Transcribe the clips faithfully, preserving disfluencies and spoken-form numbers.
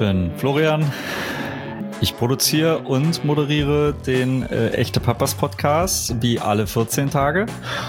bin Florian. Ich produziere und moderiere den äh, Echte Papas Podcast wie alle vierzehn Tage.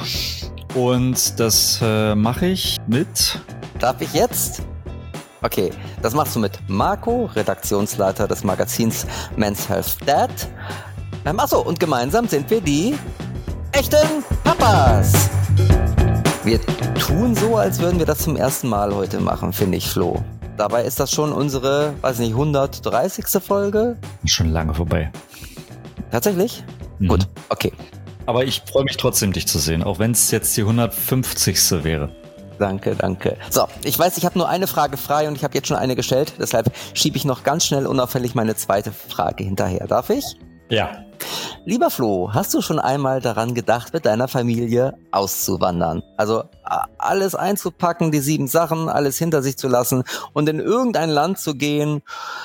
Und das äh, mache ich mit... Darf ich jetzt? Okay, das machst du mit Marco, Redaktionsleiter des Magazins Men's Health Dad. Ähm, achso, und gemeinsam sind wir die Echten Papas. Wir tun so, als würden wir das zum ersten Mal heute machen, finde ich, Flo. Dabei ist das schon unsere, weiß nicht, hundertdreißigste Folge. Schon lange vorbei. Tatsächlich? Mhm. Gut, okay. Aber ich freue mich trotzdem, dich zu sehen, auch wenn es jetzt die hundertfünfzigste wäre. Danke, danke. So, ich weiß, ich habe nur eine Frage frei und ich habe jetzt schon eine gestellt. Deshalb schiebe ich noch ganz schnell unauffällig meine zweite Frage hinterher. Darf ich? Ja. Lieber Flo, hast du schon einmal daran gedacht, mit deiner Familie auszuwandern? Also alles einzupacken, die sieben Sachen, alles hinter sich zu lassen und in irgendein Land zu gehen,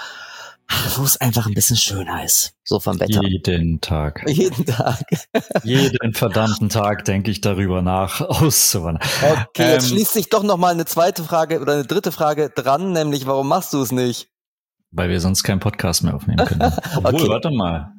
wo es einfach ein bisschen schöner ist. So vom Wetter. Jeden Tag. Jeden Tag. Jeden verdammten Tag denke ich darüber nach, auszuwandern. Okay, ähm, jetzt schließt sich doch nochmal eine zweite Frage oder eine dritte Frage dran, nämlich warum machst du es nicht? Weil wir sonst keinen Podcast mehr aufnehmen können. Obwohl, okay. Warte mal.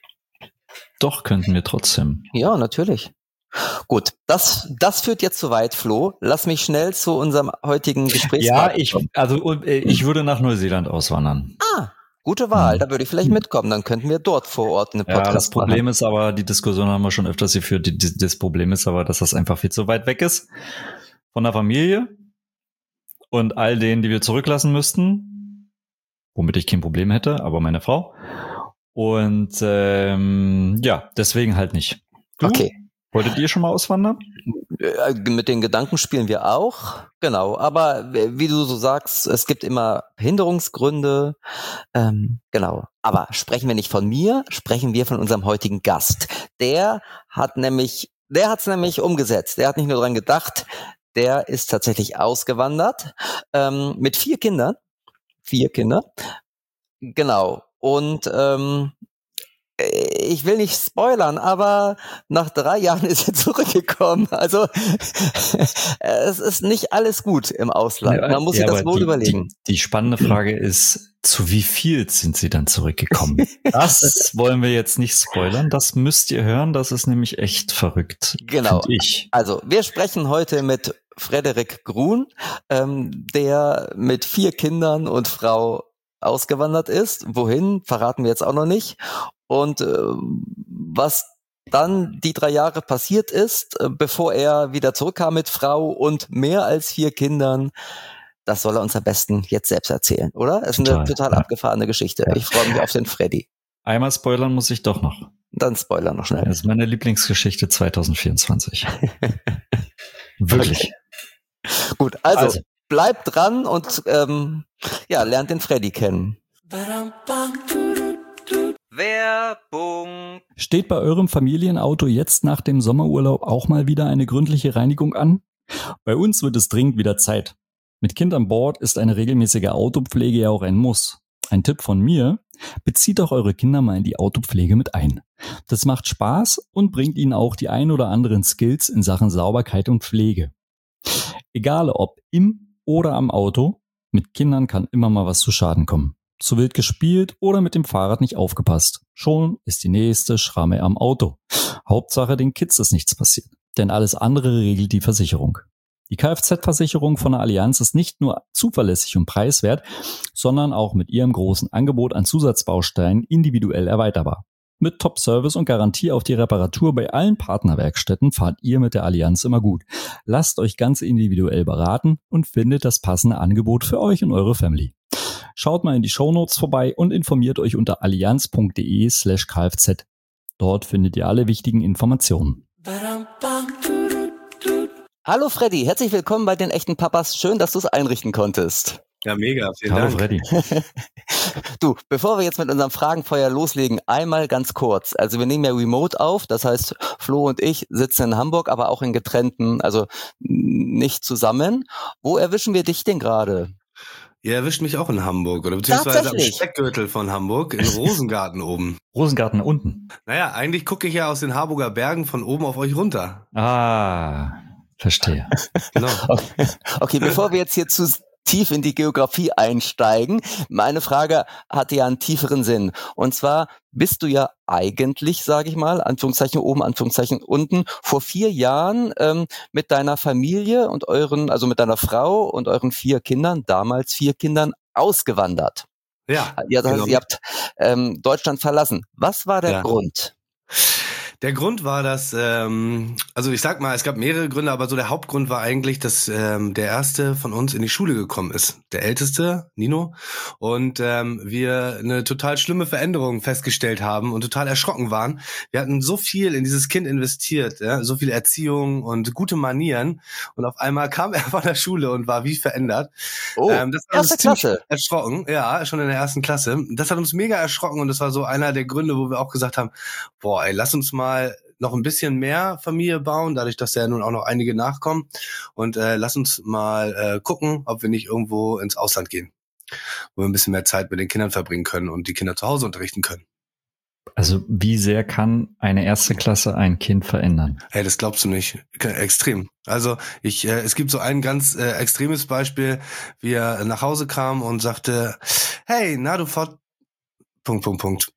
Doch, könnten wir trotzdem. Ja, natürlich. Gut, das, das führt jetzt zu weit, Flo. Lass mich schnell zu unserem heutigen Gespräch. Ja, ich, also, ich würde nach Neuseeland auswandern. Ah, gute Wahl. Hm. Da würde ich vielleicht mitkommen. Dann könnten wir dort vor Ort eine Podcast machen. Ja, das Problem machen. ist aber, die Diskussion haben wir schon öfters geführt. Die, die, das Problem ist aber, dass das einfach viel zu weit weg ist von der Familie und all denen, die wir zurücklassen müssten, womit ich kein Problem hätte, aber meine Frau. Und ähm, ja, deswegen halt nicht. Du? Okay. Wolltet ihr schon mal auswandern? Mit den Gedanken spielen wir auch, genau. Aber wie du so sagst, es gibt immer Behinderungsgründe, ähm, genau. Aber sprechen wir nicht von mir, sprechen wir von unserem heutigen Gast. Der hat nämlich, der hat es nämlich umgesetzt. Der hat nicht nur dran gedacht, der ist tatsächlich ausgewandert ähm, mit vier Kindern, vier Kinder, genau. Und ähm, ich will nicht spoilern, aber nach drei Jahren ist er zurückgekommen. Also es ist nicht alles gut im Ausland. Man muss ja, sich das wohl die, überlegen. Die, die spannende Frage ist, zu wie viel sind sie dann zurückgekommen? Das wollen wir jetzt nicht spoilern. Das müsst ihr hören. Das ist nämlich echt verrückt. Genau. Ich. Also wir sprechen heute mit Frederik Grun, ähm, der mit vier Kindern und Frau ausgewandert ist. Wohin, verraten wir jetzt auch noch nicht. Und äh, was dann die drei Jahre passiert ist, äh, bevor er wieder zurückkam mit Frau und mehr als vier Kindern, das soll er uns am besten jetzt selbst erzählen, oder? Es ist total, eine total ja. abgefahrene Geschichte. Ja. Ich freue mich auf den Freddy. Einmal spoilern muss ich doch noch. Dann spoiler noch schnell. Das ist meine Lieblingsgeschichte zwanzig vierundzwanzig. Wirklich. Okay. Gut, also, also bleibt dran und ähm, ja, lernt den Freddy kennen. Werbung. Steht bei eurem Familienauto jetzt nach dem Sommerurlaub auch mal wieder eine gründliche Reinigung an? Bei uns wird es dringend wieder Zeit. Mit Kind an Bord ist eine regelmäßige Autopflege ja auch ein Muss. Ein Tipp von mir: Bezieht auch eure Kinder mal in die Autopflege mit ein. Das macht Spaß und bringt ihnen auch die ein oder anderen Skills in Sachen Sauberkeit und Pflege. Egal ob im oder am Auto, mit Kindern kann immer mal was zu Schaden kommen. Zu wild gespielt oder mit dem Fahrrad nicht aufgepasst. Schon ist die nächste Schramme am Auto. Hauptsache, den Kids ist nichts passiert. Denn alles andere regelt die Versicherung. Die Kfz-Versicherung von der Allianz ist nicht nur zuverlässig und preiswert, sondern auch mit ihrem großen Angebot an Zusatzbausteinen individuell erweiterbar. Mit Top-Service und Garantie auf die Reparatur bei allen Partnerwerkstätten fahrt ihr mit der Allianz immer gut. Lasst euch ganz individuell beraten und findet das passende Angebot für euch und eure Family. Schaut mal in die Shownotes vorbei und informiert euch unter allianz.de slash kfz. Dort findet ihr alle wichtigen Informationen. Hallo Freddy, herzlich willkommen bei den Echten Papas. Schön, dass du es einrichten konntest. Ja, mega, vielen Hallo Dank. Freddy. Du, bevor wir jetzt mit unserem Fragenfeuer loslegen, einmal ganz kurz. Also wir nehmen ja remote auf, das heißt Flo und ich sitzen in Hamburg, aber auch in getrennten, also nicht zusammen. Wo erwischen wir dich denn gerade? Ihr erwischt mich auch in Hamburg, oder beziehungsweise am Speckgürtel von Hamburg, in Rosengarten oben. Rosengarten unten? Naja, eigentlich gucke ich ja aus den Harburger Bergen von oben auf euch runter. Ah, verstehe. Genau. Okay, okay, bevor wir jetzt hier zu tief in die Geografie einsteigen. Meine Frage hatte ja einen tieferen Sinn. Und zwar bist du ja eigentlich, sage ich mal, Anführungszeichen oben, Anführungszeichen unten, vor vier Jahren ähm, mit deiner Familie und euren, also mit deiner Frau und euren vier Kindern, damals vier Kindern, ausgewandert. Ja, ja das genau. heißt, ihr habt ähm, Deutschland verlassen. Was war der ja. Grund? Der Grund war, dass, ähm, also ich sag mal, es gab mehrere Gründe, aber so der Hauptgrund war eigentlich, dass ähm, der erste von uns in die Schule gekommen ist. Der älteste, Nino. Und ähm, wir eine total schlimme Veränderung festgestellt haben und total erschrocken waren. Wir hatten so viel in dieses Kind investiert, ja, so viel Erziehung und gute Manieren. Und auf einmal kam er von der Schule und war wie verändert. Oh, ähm, das hat uns erste Klasse. Erschrocken, ja, schon in der ersten Klasse. Das hat uns mega erschrocken und das war so einer der Gründe, wo wir auch gesagt haben, boah, ey, lass uns mal noch ein bisschen mehr Familie bauen, dadurch, dass ja nun auch noch einige nachkommen. Und äh, lass uns mal äh, gucken, ob wir nicht irgendwo ins Ausland gehen, wo wir ein bisschen mehr Zeit mit den Kindern verbringen können und die Kinder zu Hause unterrichten können. Also wie sehr kann eine erste Klasse ein Kind verändern? Hey, das glaubst du nicht. Extrem. Also ich, äh, es gibt so ein ganz äh, extremes Beispiel, wie er nach Hause kam und sagte, hey, na du fort... Punkt, Punkt, Punkt.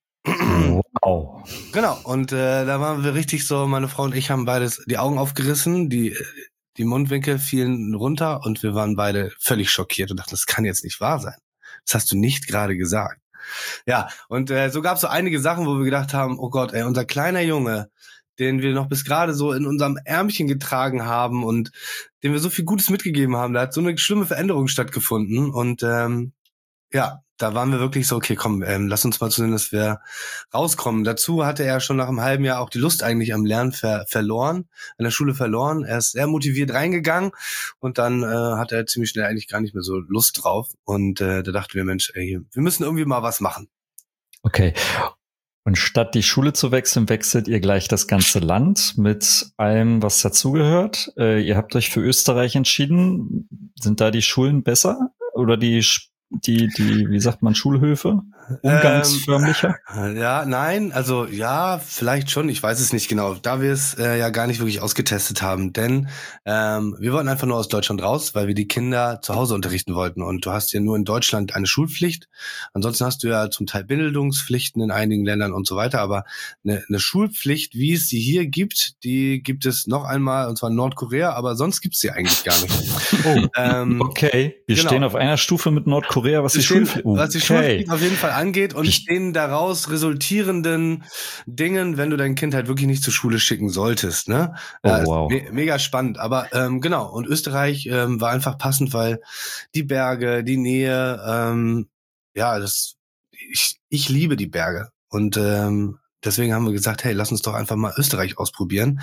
Wow. Genau, und äh, da waren wir richtig so, meine Frau und ich haben beides die Augen aufgerissen, die die Mundwinkel fielen runter und wir waren beide völlig schockiert und dachten, das kann jetzt nicht wahr sein. Das hast du nicht gerade gesagt. Ja, und äh, so gab es so einige Sachen, wo wir gedacht haben, oh Gott, ey, unser kleiner Junge, den wir noch bis gerade so in unserem Ärmchen getragen haben und dem wir so viel Gutes mitgegeben haben, da hat so eine schlimme Veränderung stattgefunden und ähm, ja, da waren wir wirklich so, okay, komm, ähm, lass uns mal zusehen, dass wir rauskommen. Dazu hatte er schon nach einem halben Jahr auch die Lust eigentlich am Lernen ver- verloren, an der Schule verloren. Er ist sehr motiviert reingegangen und dann äh, hat er ziemlich schnell eigentlich gar nicht mehr so Lust drauf. Und äh, da dachten wir, Mensch, ey, wir müssen irgendwie mal was machen. Okay. Und statt die Schule zu wechseln, wechselt ihr gleich das ganze Land mit allem, was dazugehört. Äh, ihr habt euch für Österreich entschieden. Sind da die Schulen besser oder die die, die, wie sagt man, Schulhöfe? Umgangsförmlicher? Ähm, ja, nein, also ja, vielleicht schon, ich weiß es nicht genau, da wir es äh, ja gar nicht wirklich ausgetestet haben, denn ähm, wir wollten einfach nur aus Deutschland raus, weil wir die Kinder zu Hause unterrichten wollten und du hast ja nur in Deutschland eine Schulpflicht, ansonsten hast du ja zum Teil Bildungspflichten in einigen Ländern und so weiter, aber eine, eine Schulpflicht, wie es sie hier gibt, die gibt es noch einmal, und zwar in Nordkorea, aber sonst gibt es sie eigentlich gar nicht. Oh, ähm, okay, wir genau. stehen auf einer Stufe mit Nordkorea, was die Schulpflicht okay. was die Schulpflicht auf jeden Fall angeht und den daraus resultierenden Dingen, wenn du dein Kind halt wirklich nicht zur Schule schicken solltest, ne? Oh, äh, wow. Me- mega spannend, aber ähm, genau, und Österreich ähm, war einfach passend, weil die Berge, die Nähe, ähm, ja, das ich, ich liebe die Berge und ähm, deswegen haben wir gesagt, hey, lass uns doch einfach mal Österreich ausprobieren.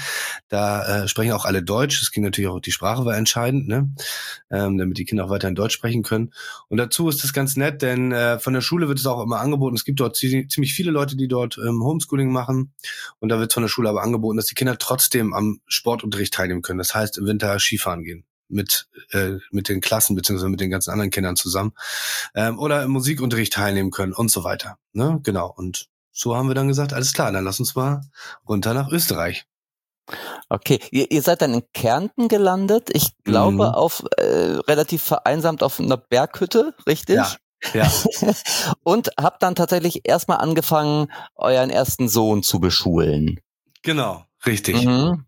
Da äh, sprechen auch alle Deutsch. Es ging natürlich auch, die Sprache war entscheidend, ne, ähm, damit die Kinder auch weiterhin Deutsch sprechen können. Und dazu ist das ganz nett, denn äh, von der Schule wird es auch immer angeboten. Es gibt dort ziemlich viele Leute, die dort ähm, Homeschooling machen. Und da wird von der Schule aber angeboten, dass die Kinder trotzdem am Sportunterricht teilnehmen können. Das heißt, im Winter Skifahren gehen mit äh, mit den Klassen beziehungsweise mit den ganzen anderen Kindern zusammen ähm, oder im Musikunterricht teilnehmen können und so weiter. Ne, genau. Und so haben wir dann gesagt, alles klar, dann lass uns mal runter nach Österreich. Okay, ihr, ihr seid dann in Kärnten gelandet, ich glaube mhm. auf äh, relativ vereinsamt auf einer Berghütte, richtig? Ja, ja. Und habt dann tatsächlich erstmal angefangen, euren ersten Sohn zu beschulen. Genau, richtig. Mhm.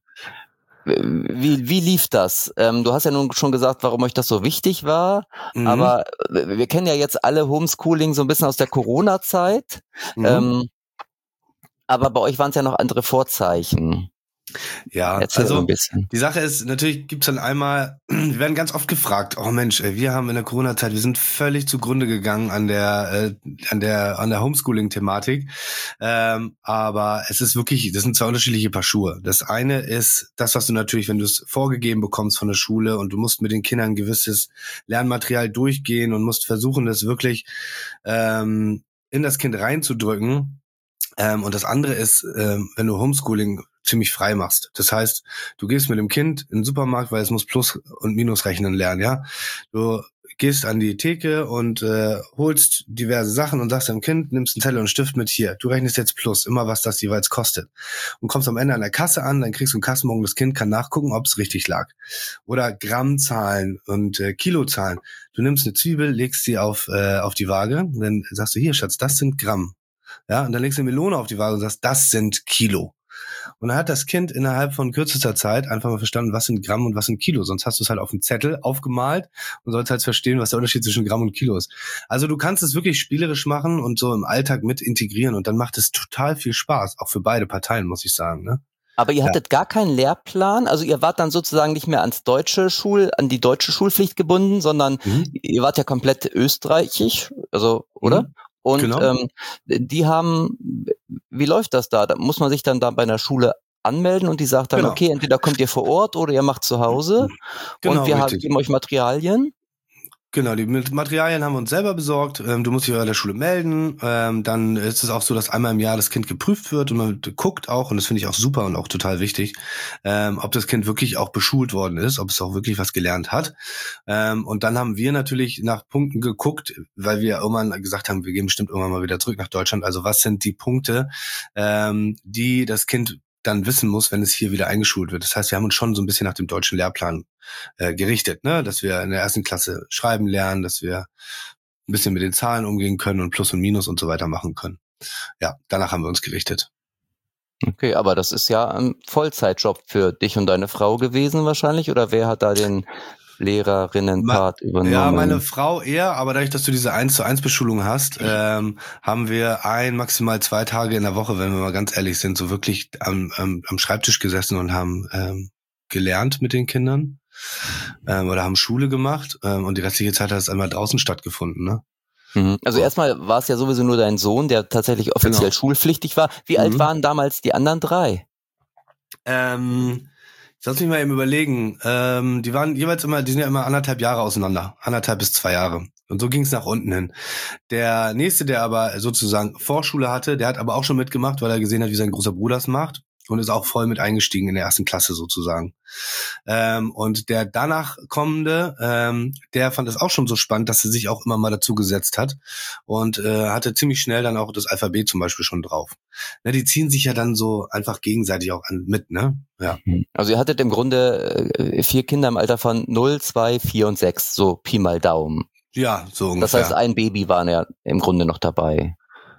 Wie, wie lief das? Ähm, du hast ja nun schon gesagt, warum euch das so wichtig war, mhm. aber wir kennen ja jetzt alle Homeschooling so ein bisschen aus der Corona-Zeit. Mhm. Ähm, aber bei euch waren es ja noch andere Vorzeichen. Ja, Erzähl also ein bisschen. Die Sache ist, natürlich gibt's dann einmal, wir werden ganz oft gefragt, oh Mensch, ey, wir haben in der Corona-Zeit, wir sind völlig zugrunde gegangen an der äh, an der an der Homeschooling-Thematik, ähm, aber es ist wirklich, das sind zwei unterschiedliche Paar Schuhe. Das eine ist das, was du natürlich, wenn du es vorgegeben bekommst von der Schule und du musst mit den Kindern ein gewisses Lernmaterial durchgehen und musst versuchen, das wirklich ähm, in das Kind reinzudrücken. Ähm, und das andere ist, ähm, wenn du Homeschooling ziemlich frei machst. Das heißt, du gehst mit dem Kind in den Supermarkt, weil es muss Plus und Minus rechnen lernen, ja. Du gehst an die Theke und äh, holst diverse Sachen und sagst dem Kind, nimmst einen Zettel und einen Stift mit, hier, du rechnest jetzt plus, immer was das jeweils kostet. Und kommst am Ende an der Kasse an, dann kriegst du einen Kassenbon, das Kind kann nachgucken, ob es richtig lag. Oder Grammzahlen und äh, Kilozahlen. Du nimmst eine Zwiebel, legst sie auf äh, auf die Waage, und dann sagst du, hier Schatz, das sind Gramm. Ja, und dann legst du eine Melone auf die Waage und sagst, das sind Kilo. Und dann hat das Kind innerhalb von kürzester Zeit einfach mal verstanden, was sind Gramm und was sind Kilo. Sonst hast du es halt auf dem Zettel aufgemalt und sollst halt verstehen, was der Unterschied zwischen Gramm und Kilo ist. Also du kannst es wirklich spielerisch machen und so im Alltag mit integrieren und dann macht es total viel Spaß, auch für beide Parteien, muss ich sagen, ne? Aber ihr hattet ja gar keinen Lehrplan, also ihr wart dann sozusagen nicht mehr ans deutsche Schul, an die deutsche Schulpflicht gebunden, sondern mhm. ihr wart ja komplett österreichisch, also, oder? Mhm. Und genau. ähm, die haben, wie läuft das da? Da muss man sich dann da bei einer Schule anmelden und die sagt dann, genau. okay, entweder kommt ihr vor Ort oder ihr macht zu Hause genau, und wir haben, geben euch Materialien. Genau, die Materialien haben wir uns selber besorgt. Ähm, du musst dich bei der Schule melden. Ähm, dann ist es auch so, dass einmal im Jahr das Kind geprüft wird und man guckt auch, und das finde ich auch super und auch total wichtig, ähm, ob das Kind wirklich auch beschult worden ist, ob es auch wirklich was gelernt hat. Ähm, und dann haben wir natürlich nach Punkten geguckt, weil wir irgendwann gesagt haben, wir gehen bestimmt irgendwann mal wieder zurück nach Deutschland. Also was sind die Punkte, ähm, die das Kind dann wissen muss, wenn es hier wieder eingeschult wird. Das heißt, wir haben uns schon so ein bisschen nach dem deutschen Lehrplan äh, gerichtet, ne, dass wir in der ersten Klasse schreiben lernen, dass wir ein bisschen mit den Zahlen umgehen können und Plus und Minus und so weiter machen können. Ja, danach haben wir uns gerichtet. Okay, aber das ist ja ein Vollzeitjob für dich und deine Frau gewesen wahrscheinlich, oder wer hat da den Lehrerinnenpart übernommen? Ja, meine Frau eher, aber dadurch, dass du diese eins zu eins Beschulung hast, ähm, haben wir ein, maximal zwei Tage in der Woche, wenn wir mal ganz ehrlich sind, so wirklich am, am, am Schreibtisch gesessen und haben ähm, gelernt mit den Kindern ähm, oder haben Schule gemacht ähm, und die restliche Zeit hat es einmal draußen stattgefunden, ne? Mhm. Also erstmal war es ja sowieso nur dein Sohn, der tatsächlich offiziell genau. schulpflichtig war. Wie mhm. alt waren damals die anderen drei? Ähm... Lass mich mal eben überlegen. Ähm, die waren jeweils immer, die sind ja immer anderthalb Jahre auseinander. Anderthalb bis zwei Jahre. Und so ging es nach unten hin. Der nächste, der aber sozusagen Vorschule hatte, der hat aber auch schon mitgemacht, weil er gesehen hat, wie sein großer Bruder es macht. Und ist auch voll mit eingestiegen in der ersten Klasse sozusagen. Ähm, und der danach kommende, ähm, der fand es auch schon so spannend, dass er sich auch immer mal dazu gesetzt hat und äh, hatte ziemlich schnell dann auch das Alphabet zum Beispiel schon drauf. Ne, die ziehen sich ja dann so einfach gegenseitig auch an, mit, ne? Ja. Also ihr hattet im Grunde äh, vier Kinder im Alter von null, zwei, vier und sechs, so Pi mal Daumen. Ja, so ungefähr. Das heißt, ein Baby war ja im Grunde noch dabei.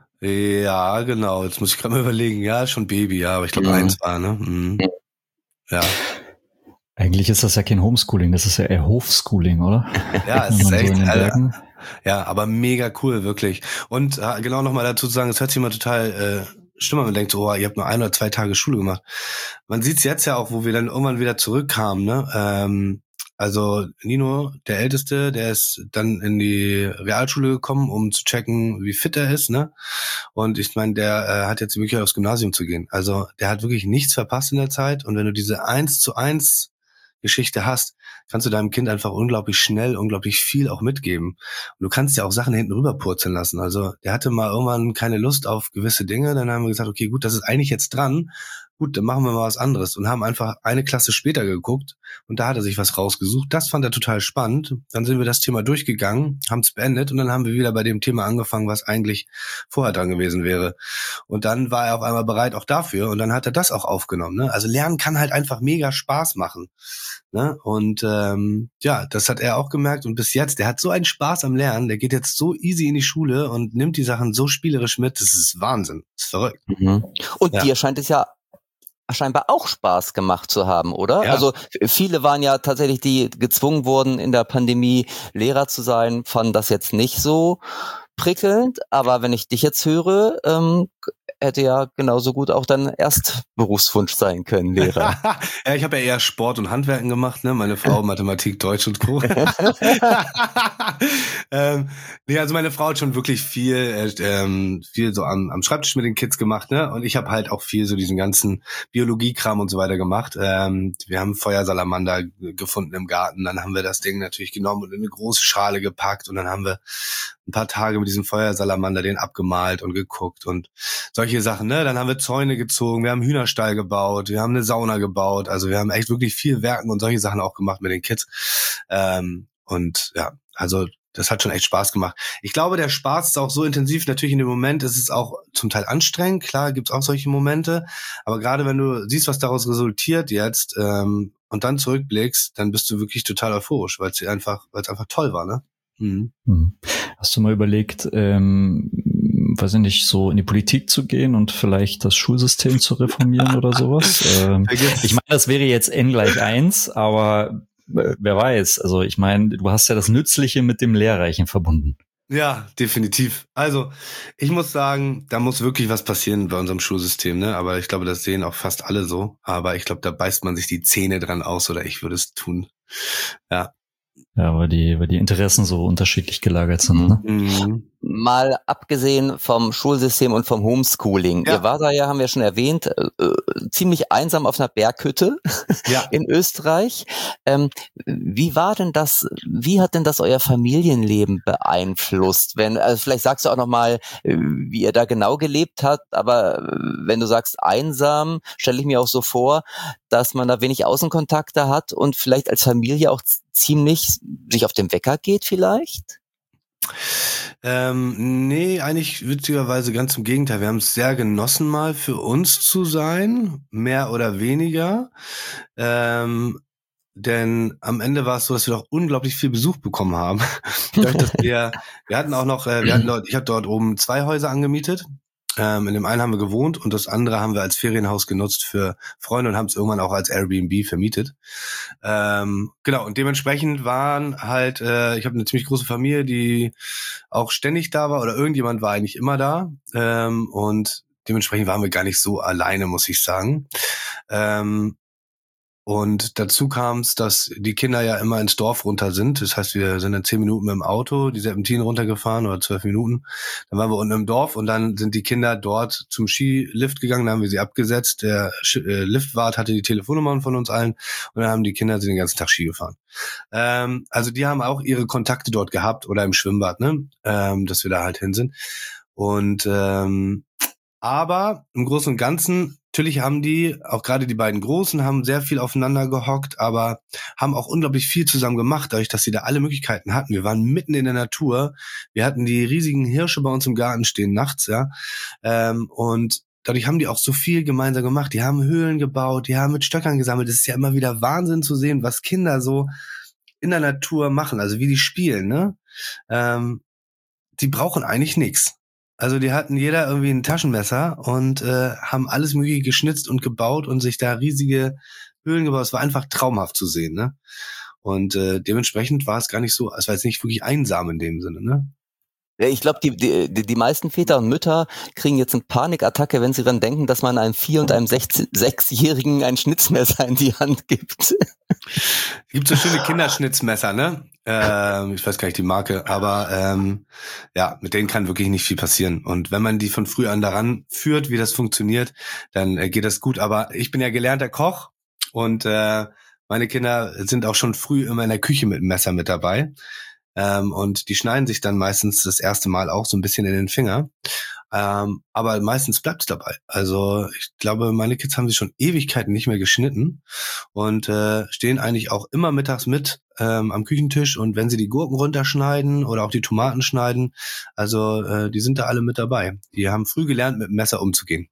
Ja, genau. Jetzt muss ich gerade mal überlegen. Ja, schon Baby, ja, aber ich glaube mhm. eins war, ne? Mhm. Ja. Eigentlich ist das ja kein Homeschooling, das ist ja eher Hofschooling, oder? Ja, es ist echt, so Alter. Ja, aber mega cool, wirklich. Und äh, genau nochmal dazu zu sagen, es hört sich immer total äh, schlimm an, man denkt so, oh, ihr habt nur ein oder zwei Tage Schule gemacht. Man sieht's jetzt ja auch, wo wir dann irgendwann wieder zurückkamen, ne? Ähm, Also Nino, der Älteste, der ist dann in die Realschule gekommen, um zu checken, wie fit er ist, ne? Und ich meine, der äh, hat jetzt die Möglichkeit, aufs Gymnasium zu gehen. Also der hat wirklich nichts verpasst in der Zeit. Und wenn du diese eins zu eins Geschichte hast, kannst du deinem Kind einfach unglaublich schnell, unglaublich viel auch mitgeben. Und du kannst ja auch Sachen hinten rüber purzeln lassen. Also der hatte mal irgendwann keine Lust auf gewisse Dinge. Dann haben wir gesagt, okay, gut, das ist eigentlich jetzt dran. Gut, dann machen wir mal was anderes und haben einfach eine Klasse später geguckt und da hat er sich was rausgesucht. Das fand er total spannend. Dann sind wir das Thema durchgegangen, haben es beendet und dann haben wir wieder bei dem Thema angefangen, was eigentlich vorher dran gewesen wäre. Und dann war er auf einmal bereit auch dafür und dann hat er das auch aufgenommen. Ne? Also Lernen kann halt einfach mega Spaß machen. Ne? Und ähm, ja, das hat er auch gemerkt und bis jetzt, der hat so einen Spaß am Lernen, der geht jetzt so easy in die Schule und nimmt die Sachen so spielerisch mit, das ist Wahnsinn, das ist verrückt. Mhm. Und ja. Dir scheint es ja scheinbar auch Spaß gemacht zu haben, oder? Ja. Also viele waren ja tatsächlich, die gezwungen wurden, in der Pandemie Lehrer zu sein, fanden das jetzt nicht so prickelnd, aber wenn ich dich jetzt höre, ähm, hätte ja genauso gut auch dein Erstberufswunsch sein können, Lehrer. Ja, ich habe ja eher Sport und Handwerken gemacht, ne? Meine Frau Mathematik, Deutsch und Co. ähm, nee, also meine Frau hat schon wirklich viel, äh, ähm, viel so am, am Schreibtisch mit den Kids gemacht, ne? Und ich habe halt auch viel so diesen ganzen Biologiekram und so weiter gemacht. Ähm, wir haben Feuersalamander gefunden im Garten, dann haben wir das Ding natürlich genommen und in eine große Schale gepackt und dann haben wir ein paar Tage mit diesem Feuersalamander den abgemalt und geguckt und solche Sachen, ne? Dann haben wir Zäune gezogen, wir haben einen Hühnerstall gebaut, wir haben eine Sauna gebaut, also wir haben echt wirklich viel Werken und solche Sachen auch gemacht mit den Kids. Ähm, und ja, also das hat schon echt Spaß gemacht. Ich glaube, der Spaß ist auch so intensiv. Natürlich in dem Moment ist es auch zum Teil anstrengend. Klar, gibt's auch solche Momente. Aber gerade wenn du siehst, was daraus resultiert jetzt ähm, und dann zurückblickst, dann bist du wirklich total euphorisch, weil es einfach, weil es einfach toll war, ne? Mhm. Hm. Hast du mal überlegt, ähm, weiß ich nicht, so in die Politik zu gehen und vielleicht das Schulsystem zu reformieren oder sowas? Ähm, ich meine, das wäre jetzt N gleich eins, aber wer weiß, also ich meine, du hast ja das Nützliche mit dem Lehrreichen verbunden. Ja, definitiv. Also ich muss sagen, da muss wirklich was passieren bei unserem Schulsystem, ne? Aber ich glaube, das sehen auch fast alle so. Aber ich glaube, da beißt man sich die Zähne dran aus oder ich würde es tun. Ja. Ja, weil die, weil die Interessen so unterschiedlich gelagert sind, ne? Mhm. Mal abgesehen vom Schulsystem und vom Homeschooling. Ja. Ihr war da ja, haben wir schon erwähnt, äh, ziemlich einsam auf einer Berghütte Ja. in Österreich. Ähm, wie war denn das, wie hat denn das euer Familienleben beeinflusst? Wenn, also vielleicht sagst du auch nochmal, wie ihr da genau gelebt habt, aber wenn du sagst einsam, stelle ich mir auch so vor, dass man da wenig Außenkontakte hat und vielleicht als Familie auch ziemlich sich auf den Wecker geht vielleicht? Ähm, nee, eigentlich witzigerweise ganz im Gegenteil. Wir haben es sehr genossen, mal für uns zu sein, mehr oder weniger. Ähm, denn am Ende war es so, dass wir doch unglaublich viel Besuch bekommen haben. Dadurch, dass wir, wir hatten auch noch, äh, wir hatten dort, ich habe dort oben zwei Häuser angemietet. Ähm, in dem einen haben wir gewohnt und das andere haben wir als Ferienhaus genutzt für Freunde und haben es irgendwann auch als Airbnb vermietet. Ähm, genau, und dementsprechend waren halt, äh, ich habe eine ziemlich große Familie, die auch ständig da war oder irgendjemand war eigentlich immer da. Ähm, und dementsprechend waren wir gar nicht so alleine, muss ich sagen. Ähm, Und dazu kam es, dass die Kinder ja immer ins Dorf runter sind. Das heißt, wir sind dann zehn Minuten mit dem Auto die Serpentinen runtergefahren oder zwölf Minuten. Dann waren wir unten im Dorf und dann sind die Kinder dort zum Skilift gegangen. Dann haben wir sie abgesetzt. Der äh, Liftwart hatte die Telefonnummern von uns allen und dann haben die Kinder den ganzen Tag Ski gefahren. Ähm, also die haben auch ihre Kontakte dort gehabt oder im Schwimmbad, ne, ähm, dass wir da halt hin sind. Und ähm, aber im Großen und Ganzen, natürlich haben die, auch gerade die beiden Großen, haben sehr viel aufeinander gehockt, aber haben auch unglaublich viel zusammen gemacht, dadurch, dass sie da alle Möglichkeiten hatten. Wir waren mitten in der Natur. Wir hatten die riesigen Hirsche bei uns im Garten stehen nachts, ja. Ähm, und dadurch haben die auch so viel gemeinsam gemacht. Die haben Höhlen gebaut, die haben mit Stöckern gesammelt. Es ist ja immer wieder Wahnsinn zu sehen, was Kinder so in der Natur machen, also wie die spielen, ne? Ähm, die brauchen eigentlich nichts. Also die hatten jeder irgendwie ein Taschenmesser und äh, haben alles Mögliche geschnitzt und gebaut und sich da riesige Höhlen gebaut. Es war einfach traumhaft zu sehen, ne? Und äh, dementsprechend war es gar nicht so, es war jetzt nicht wirklich einsam in dem Sinne, ne? Ja, ich glaube, die, die, die meisten Väter und Mütter kriegen jetzt eine Panikattacke, wenn sie daran denken, dass man einem Vier- und einem Sechs- Sechsjährigen ein Schnitzmesser in die Hand gibt. Es gibt so schöne Kinderschnitzmesser, ne? Ähm, ich weiß gar nicht die Marke, aber ähm, ja, mit denen kann wirklich nicht viel passieren. Und wenn man die von früh an daran führt, wie das funktioniert, dann äh, geht das gut. Aber ich bin ja gelernter Koch und äh, meine Kinder sind auch schon früh immer in der Küche mit dem Messer mit dabei. Ähm, und die schneiden sich dann meistens das erste Mal auch so ein bisschen in den Finger. Ähm, aber meistens bleibt's dabei. Also ich glaube, meine Kids haben sich schon Ewigkeiten nicht mehr geschnitten und äh, stehen eigentlich auch immer mittags mit ähm, am Küchentisch. Und wenn sie die Gurken runterschneiden oder auch die Tomaten schneiden, also äh, die sind da alle mit dabei. Die haben früh gelernt, mit dem Messer umzugehen.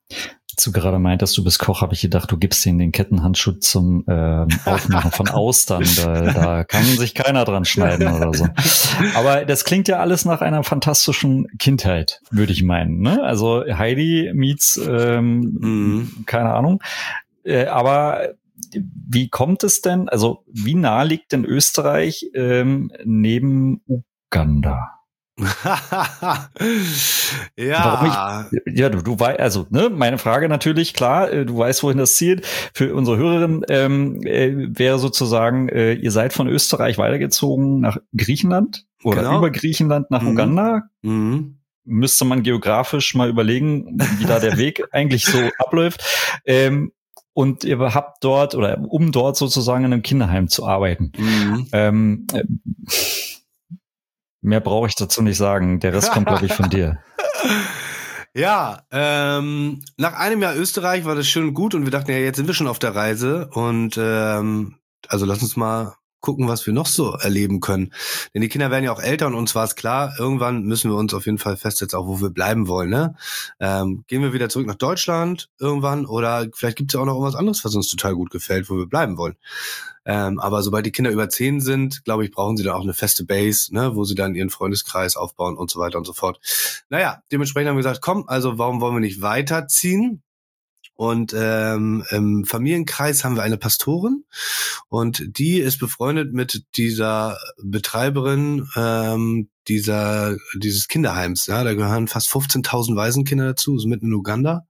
Als du gerade meintest, du bist Koch, habe ich gedacht, du gibst ihnen den Kettenhandschuh zum ähm, Aufmachen von Austern. Da, da kann sich keiner dran schneiden oder so. Aber das klingt ja alles nach einer fantastischen Kindheit, würde ich meinen. Ne? Also Heidi meets, ähm, Mhm. keine Ahnung. Äh, aber wie kommt es denn, also wie nah liegt denn Österreich ähm, neben Uganda? Ja. Warum ich, ja, du, du weißt, also, ne, meine Frage natürlich, klar, äh, du weißt, wohin das zielt. Für unsere Hörerin ähm, äh, wäre sozusagen, äh, ihr seid von Österreich weitergezogen nach Griechenland oder Genau. über Griechenland nach Mhm. Uganda. Mhm. Müsste man geografisch mal überlegen, wie da der Weg eigentlich so abläuft. Ähm, und ihr habt dort, oder um dort sozusagen in einem Kinderheim zu arbeiten. Mhm. Ähm, äh, Mehr brauche ich dazu nicht sagen. Der Rest kommt, glaube ich, von dir. Ja, ähm, nach einem Jahr Österreich war das schön und gut und wir dachten, ja, jetzt sind wir schon auf der Reise und ähm, also lass uns mal gucken, was wir noch so erleben können. Denn die Kinder werden ja auch älter und uns war es klar, irgendwann müssen wir uns auf jeden Fall festsetzen, auch wo wir bleiben wollen. Ne? Ähm, gehen wir wieder zurück nach Deutschland irgendwann oder vielleicht gibt es ja auch noch irgendwas anderes, was uns total gut gefällt, wo wir bleiben wollen. Ähm, aber sobald die Kinder über zehn sind, glaube ich, brauchen sie dann auch eine feste Base, ne, wo sie dann ihren Freundeskreis aufbauen und so weiter und so fort. Naja, dementsprechend haben wir gesagt, komm, also warum wollen wir nicht weiterziehen? Und ähm, im Familienkreis haben wir eine Pastorin und die ist befreundet mit dieser Betreiberin ähm, dieser dieses Kinderheims. Ja, da gehören fast fünfzehntausend Waisenkinder dazu, ist mitten in Uganda.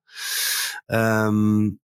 Ähm,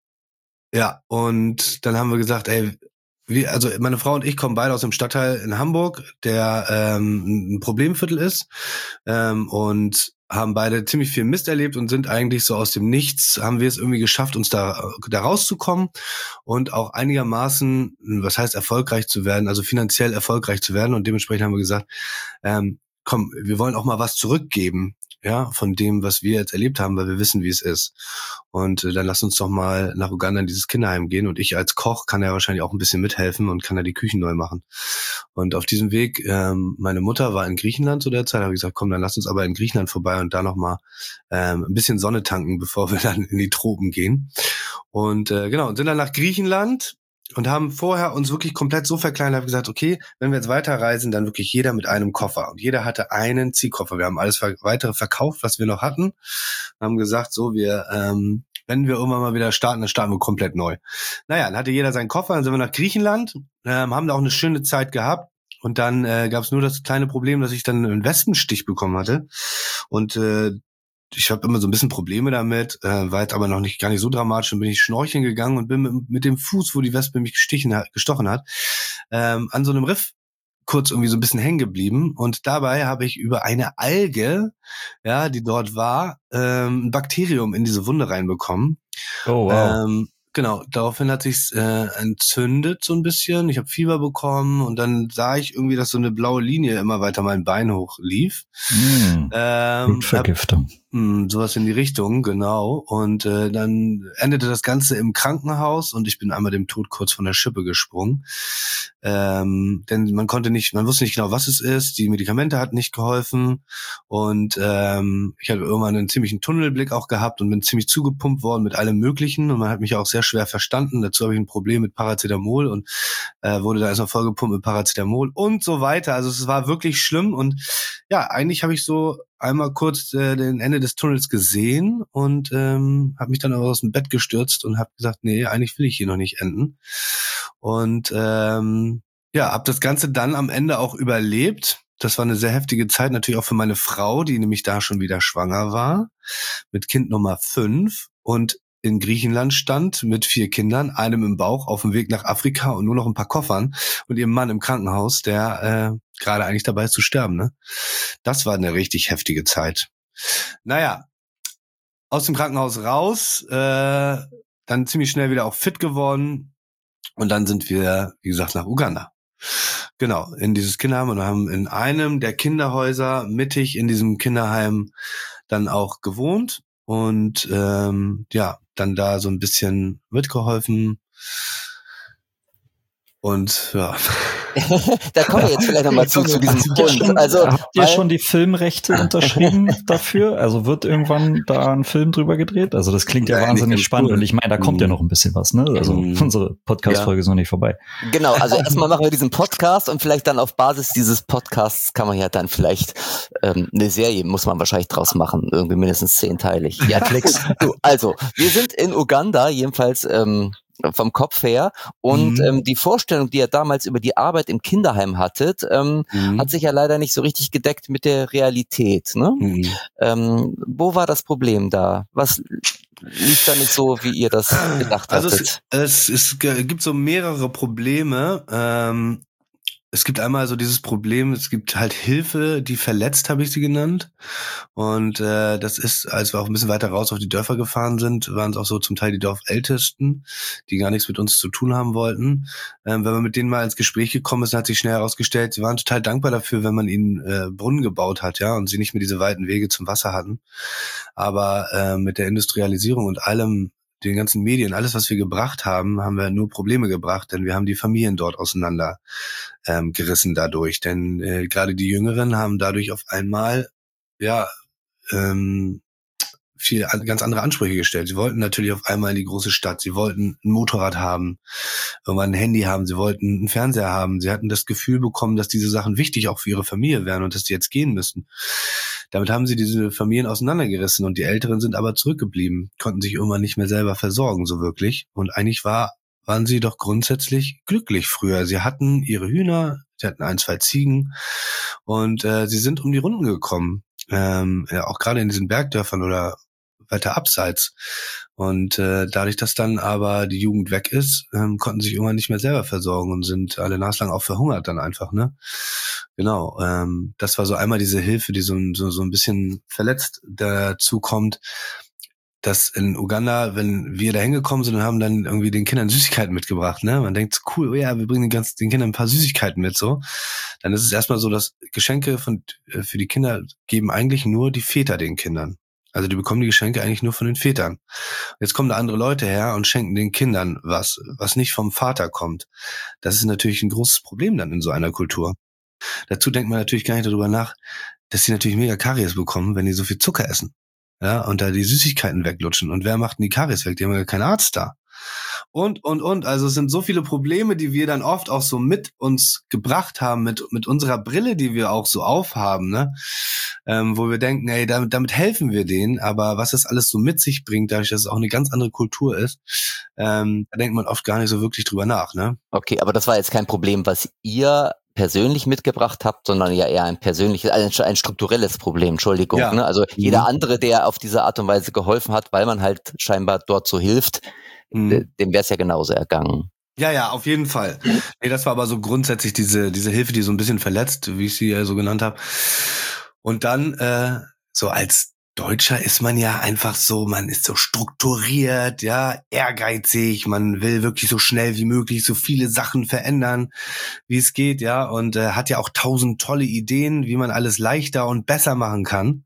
ja, und dann haben wir gesagt, ey, wie, also meine Frau und ich kommen beide aus dem Stadtteil in Hamburg, der ähm, ein Problemviertel ist ähm, und haben beide ziemlich viel Mist erlebt und sind eigentlich so aus dem Nichts, haben wir es irgendwie geschafft, uns da, da rauszukommen und auch einigermaßen, was heißt erfolgreich zu werden, also finanziell erfolgreich zu werden. Und dementsprechend haben wir gesagt, ähm, komm, wir wollen auch mal was zurückgeben, ja, von dem, was wir jetzt erlebt haben, weil wir wissen, wie es ist. Und äh, dann lass uns doch mal nach Uganda in dieses Kinderheim gehen. Und ich als Koch kann ja wahrscheinlich auch ein bisschen mithelfen und kann da die Küchen neu machen. Und auf diesem Weg, ähm, meine Mutter war in Griechenland zu der Zeit, habe ich gesagt, komm, dann lass uns aber in Griechenland vorbei und da nochmal ähm, ein bisschen Sonne tanken, bevor wir dann in die Tropen gehen. Und äh, genau, und sind dann nach Griechenland und haben vorher uns wirklich komplett so verkleinert, haben gesagt, okay, wenn wir jetzt weiterreisen, dann wirklich jeder mit einem Koffer. Und jeder hatte einen Ziehkoffer. Wir haben alles weitere verkauft, was wir noch hatten. Haben gesagt, so, wir, ähm, wenn wir irgendwann mal wieder starten, dann starten wir komplett neu. Naja, dann hatte jeder seinen Koffer, dann sind wir nach Griechenland, ähm, haben da auch eine schöne Zeit gehabt. Und dann äh, gab es nur das kleine Problem, dass ich dann einen Wespenstich bekommen hatte. Und äh, ich habe immer so ein bisschen Probleme damit, äh, war jetzt aber noch nicht gar nicht so dramatisch. Dann bin ich schnorcheln gegangen und bin mit, mit dem Fuß, wo die Wespe mich gestichen hat, gestochen hat, ähm, an so einem Riff kurz irgendwie so ein bisschen hängen geblieben. Und dabei habe ich über eine Alge, ja, die dort war, ähm, ein Bakterium in diese Wunde reinbekommen. Oh, wow. Ähm, Genau, daraufhin hat sich's äh, entzündet so ein bisschen. Ich habe Fieber bekommen und dann sah ich irgendwie, dass so eine blaue Linie immer weiter mein Bein hoch lief. Mm, Ähm, Blutvergiftung. Hab, mh, sowas in die Richtung, genau. Und äh, dann endete das Ganze im Krankenhaus und ich bin einmal dem Tod kurz von der Schippe gesprungen. Ähm, denn man konnte nicht, man wusste nicht genau, was es ist. Die Medikamente hatten nicht geholfen und ähm, ich hatte irgendwann einen ziemlichen Tunnelblick auch gehabt und bin ziemlich zugepumpt worden mit allem Möglichen und man hat mich auch sehr schwer verstanden. Dazu habe ich ein Problem mit Paracetamol und äh, wurde da erstmal vollgepumpt mit Paracetamol und so weiter. Also es war wirklich schlimm und ja, eigentlich habe ich so einmal kurz äh, den Ende des Tunnels gesehen und ähm, habe mich dann aber aus dem Bett gestürzt und habe gesagt, nee, eigentlich will ich hier noch nicht enden. Und ähm, ja, habe das Ganze dann am Ende auch überlebt. Das war eine sehr heftige Zeit, natürlich auch für meine Frau, die nämlich da schon wieder schwanger war, mit Kind Nummer fünf und in Griechenland stand mit vier Kindern, einem im Bauch auf dem Weg nach Afrika und nur noch ein paar Koffern und ihrem Mann im Krankenhaus, der äh, gerade eigentlich dabei ist zu sterben. Ne? Das war eine richtig heftige Zeit. Naja, aus dem Krankenhaus raus, äh, dann ziemlich schnell wieder auch fit geworden und dann sind wir, wie gesagt, nach Uganda. Genau, in dieses Kinderheim und haben in einem der Kinderhäuser mittig in diesem Kinderheim dann auch gewohnt und ähm, ja, dann da so ein bisschen mitgeholfen und ja. Da kommen wir jetzt vielleicht nochmal zu, zu diesem Habt ihr, Punkt. schon, Also, habt ihr weil, schon die Filmrechte unterschrieben dafür? Also wird irgendwann da ein Film drüber gedreht? Also das klingt ja Nein, wahnsinnig nicht spannend cool. und ich meine, da kommt Mhm. ja noch ein bisschen was, ne? Also Mhm. unsere Podcast-Folge Ja. ist noch nicht vorbei. Genau, also erstmal machen wir diesen Podcast und vielleicht dann auf Basis dieses Podcasts kann man ja dann vielleicht ähm, eine Serie, muss man wahrscheinlich draus machen, irgendwie mindestens zehnteilig. Ja, Netflix. Du, also, wir sind in Uganda, jedenfalls ähm, vom Kopf her und Mhm. ähm, die Vorstellung, die ihr damals über die Arbeit im Kinderheim hattet, ähm, Mhm. hat sich ja leider nicht so richtig gedeckt mit der Realität. Ne? Mhm. Ähm, wo war das Problem da? Was lief da nicht so, wie ihr das gedacht Also hattet? es, es, es gibt so mehrere Probleme. Ähm, es gibt einmal so dieses Problem, es gibt halt Hilfe, die verletzt, habe ich sie genannt. Und äh, das ist, als wir auch ein bisschen weiter raus auf die Dörfer gefahren sind, waren es auch so zum Teil die Dorfältesten, die gar nichts mit uns zu tun haben wollten. Ähm, wenn man mit denen mal ins Gespräch gekommen ist, hat sich schnell herausgestellt, sie waren total dankbar dafür, wenn man ihnen äh, Brunnen gebaut hat, ja, und sie nicht mehr diese weiten Wege zum Wasser hatten. Aber äh, mit der Industrialisierung und allem, den ganzen Medien, alles, was wir gebracht haben, haben wir nur Probleme gebracht, denn wir haben die Familien dort auseinander ähm, gerissen dadurch. Denn äh, gerade die Jüngeren haben dadurch auf einmal ja ähm, viel ganz andere Ansprüche gestellt. Sie wollten natürlich auf einmal in die große Stadt. Sie wollten ein Motorrad haben, irgendwann ein Handy haben. Sie wollten einen Fernseher haben. Sie hatten das Gefühl bekommen, dass diese Sachen wichtig auch für ihre Familie wären und dass die jetzt gehen müssen. Damit haben sie diese Familien auseinandergerissen und die Älteren sind aber zurückgeblieben, konnten sich irgendwann nicht mehr selber versorgen, so wirklich. Und eigentlich war, waren sie doch grundsätzlich glücklich früher. Sie hatten ihre Hühner, sie hatten ein, zwei Ziegen und äh, sie sind um die Runden gekommen. Ähm, ja, auch gerade in diesen Bergdörfern oder weiter abseits. Und äh, dadurch, dass dann aber die Jugend weg ist, ähm, konnten sich irgendwann nicht mehr selber versorgen und sind alle naslang auch verhungert dann einfach, ne? Genau, ähm, das war so einmal diese Hilfe, die so, so, so ein bisschen verletzt dazu kommt, dass in Uganda, wenn wir da hingekommen sind und haben dann irgendwie den Kindern Süßigkeiten mitgebracht, ne? Man denkt, cool, oh ja, wir bringen den, ganzen, den Kindern ein paar Süßigkeiten mit, so. Dann ist es erstmal so, dass Geschenke von, für die Kinder geben eigentlich nur die Väter den Kindern. Also die bekommen die Geschenke eigentlich nur von den Vätern. Jetzt kommen da andere Leute her und schenken den Kindern was, was nicht vom Vater kommt. Das ist natürlich ein großes Problem dann in so einer Kultur. Dazu denkt man natürlich gar nicht darüber nach, dass sie natürlich mega Karies bekommen, wenn die so viel Zucker essen. Ja, und da die Süßigkeiten weglutschen. Und wer macht denn die Karies weg? Die haben ja keinen Arzt da. Und, und, und. Also es sind so viele Probleme, die wir dann oft auch so mit uns gebracht haben, mit, mit unserer Brille, die wir auch so aufhaben, ne? Ähm, wo wir denken, hey, damit, damit helfen wir denen. Aber was das alles so mit sich bringt, dadurch, dass es auch eine ganz andere Kultur ist, ähm, da denkt man oft gar nicht so wirklich drüber nach, ne? Okay, aber das war jetzt kein Problem, was ihr persönlich mitgebracht habt, sondern ja eher ein persönliches, ein, ein strukturelles Problem, Entschuldigung. Ja. Ne? Also jeder andere, der auf diese Art und Weise geholfen hat, weil man halt scheinbar dort so hilft, Mhm. dem wäre es ja genauso ergangen. Ja, ja, auf jeden Fall. Nee, das war aber so grundsätzlich diese diese Hilfe, die so ein bisschen verletzt, wie ich sie ja so genannt habe. Und dann äh, so als Deutscher ist man ja einfach so, man ist so strukturiert, ja, ehrgeizig, man will wirklich so schnell wie möglich so viele Sachen verändern, wie es geht, ja, und äh, hat ja auch tausend tolle Ideen, wie man alles leichter und besser machen kann.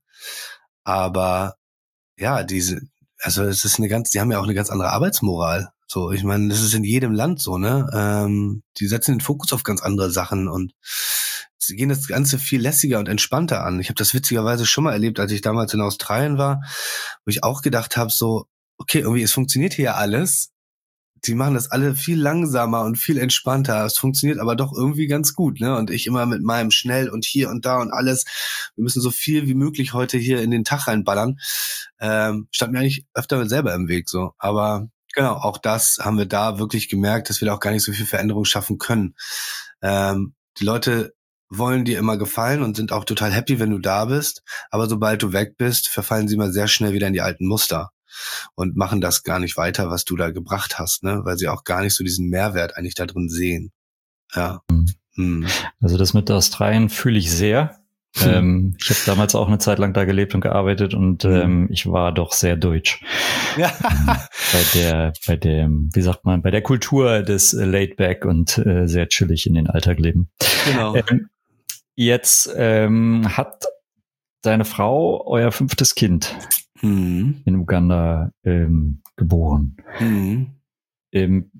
Aber ja, diese, also es ist eine ganz, die haben ja auch eine ganz andere Arbeitsmoral. So, ich meine, das ist in jedem Land so, ne? Ähm, die setzen den Fokus auf ganz andere Sachen und sie gehen das Ganze viel lässiger und entspannter an. Ich habe das witzigerweise schon mal erlebt, als ich damals in Australien war, wo ich auch gedacht habe, so, okay, irgendwie, es funktioniert hier alles. Die machen das alle viel langsamer und viel entspannter. Es funktioniert aber doch irgendwie ganz gut, ne? Und ich immer mit meinem schnell und hier und da und alles. Wir müssen so viel wie möglich heute hier in den Tag reinballern. Ähm, stand mir eigentlich öfter selber im Weg, so. Aber genau, auch das haben wir da wirklich gemerkt, dass wir da auch gar nicht so viel Veränderung schaffen können. Ähm, die Leute wollen dir immer gefallen und sind auch total happy, wenn du da bist. Aber sobald du weg bist, verfallen sie mal sehr schnell wieder in die alten Muster und machen das gar nicht weiter, was du da gebracht hast, ne? Weil sie auch gar nicht so diesen Mehrwert eigentlich da drin sehen. Ja. Hm. Also das mit Australien fühle ich sehr. Hm. Ähm, ich habe damals auch eine Zeit lang da gelebt und gearbeitet und hm. ähm, ich war doch sehr deutsch. Ja. bei der, bei dem, wie sagt man, bei der Kultur des äh, Laidback und äh, sehr chillig in den Alltag leben. Genau. Ähm, jetzt ähm, hat deine Frau euer fünftes Kind hm. in Uganda ähm, geboren. Hm. Ähm,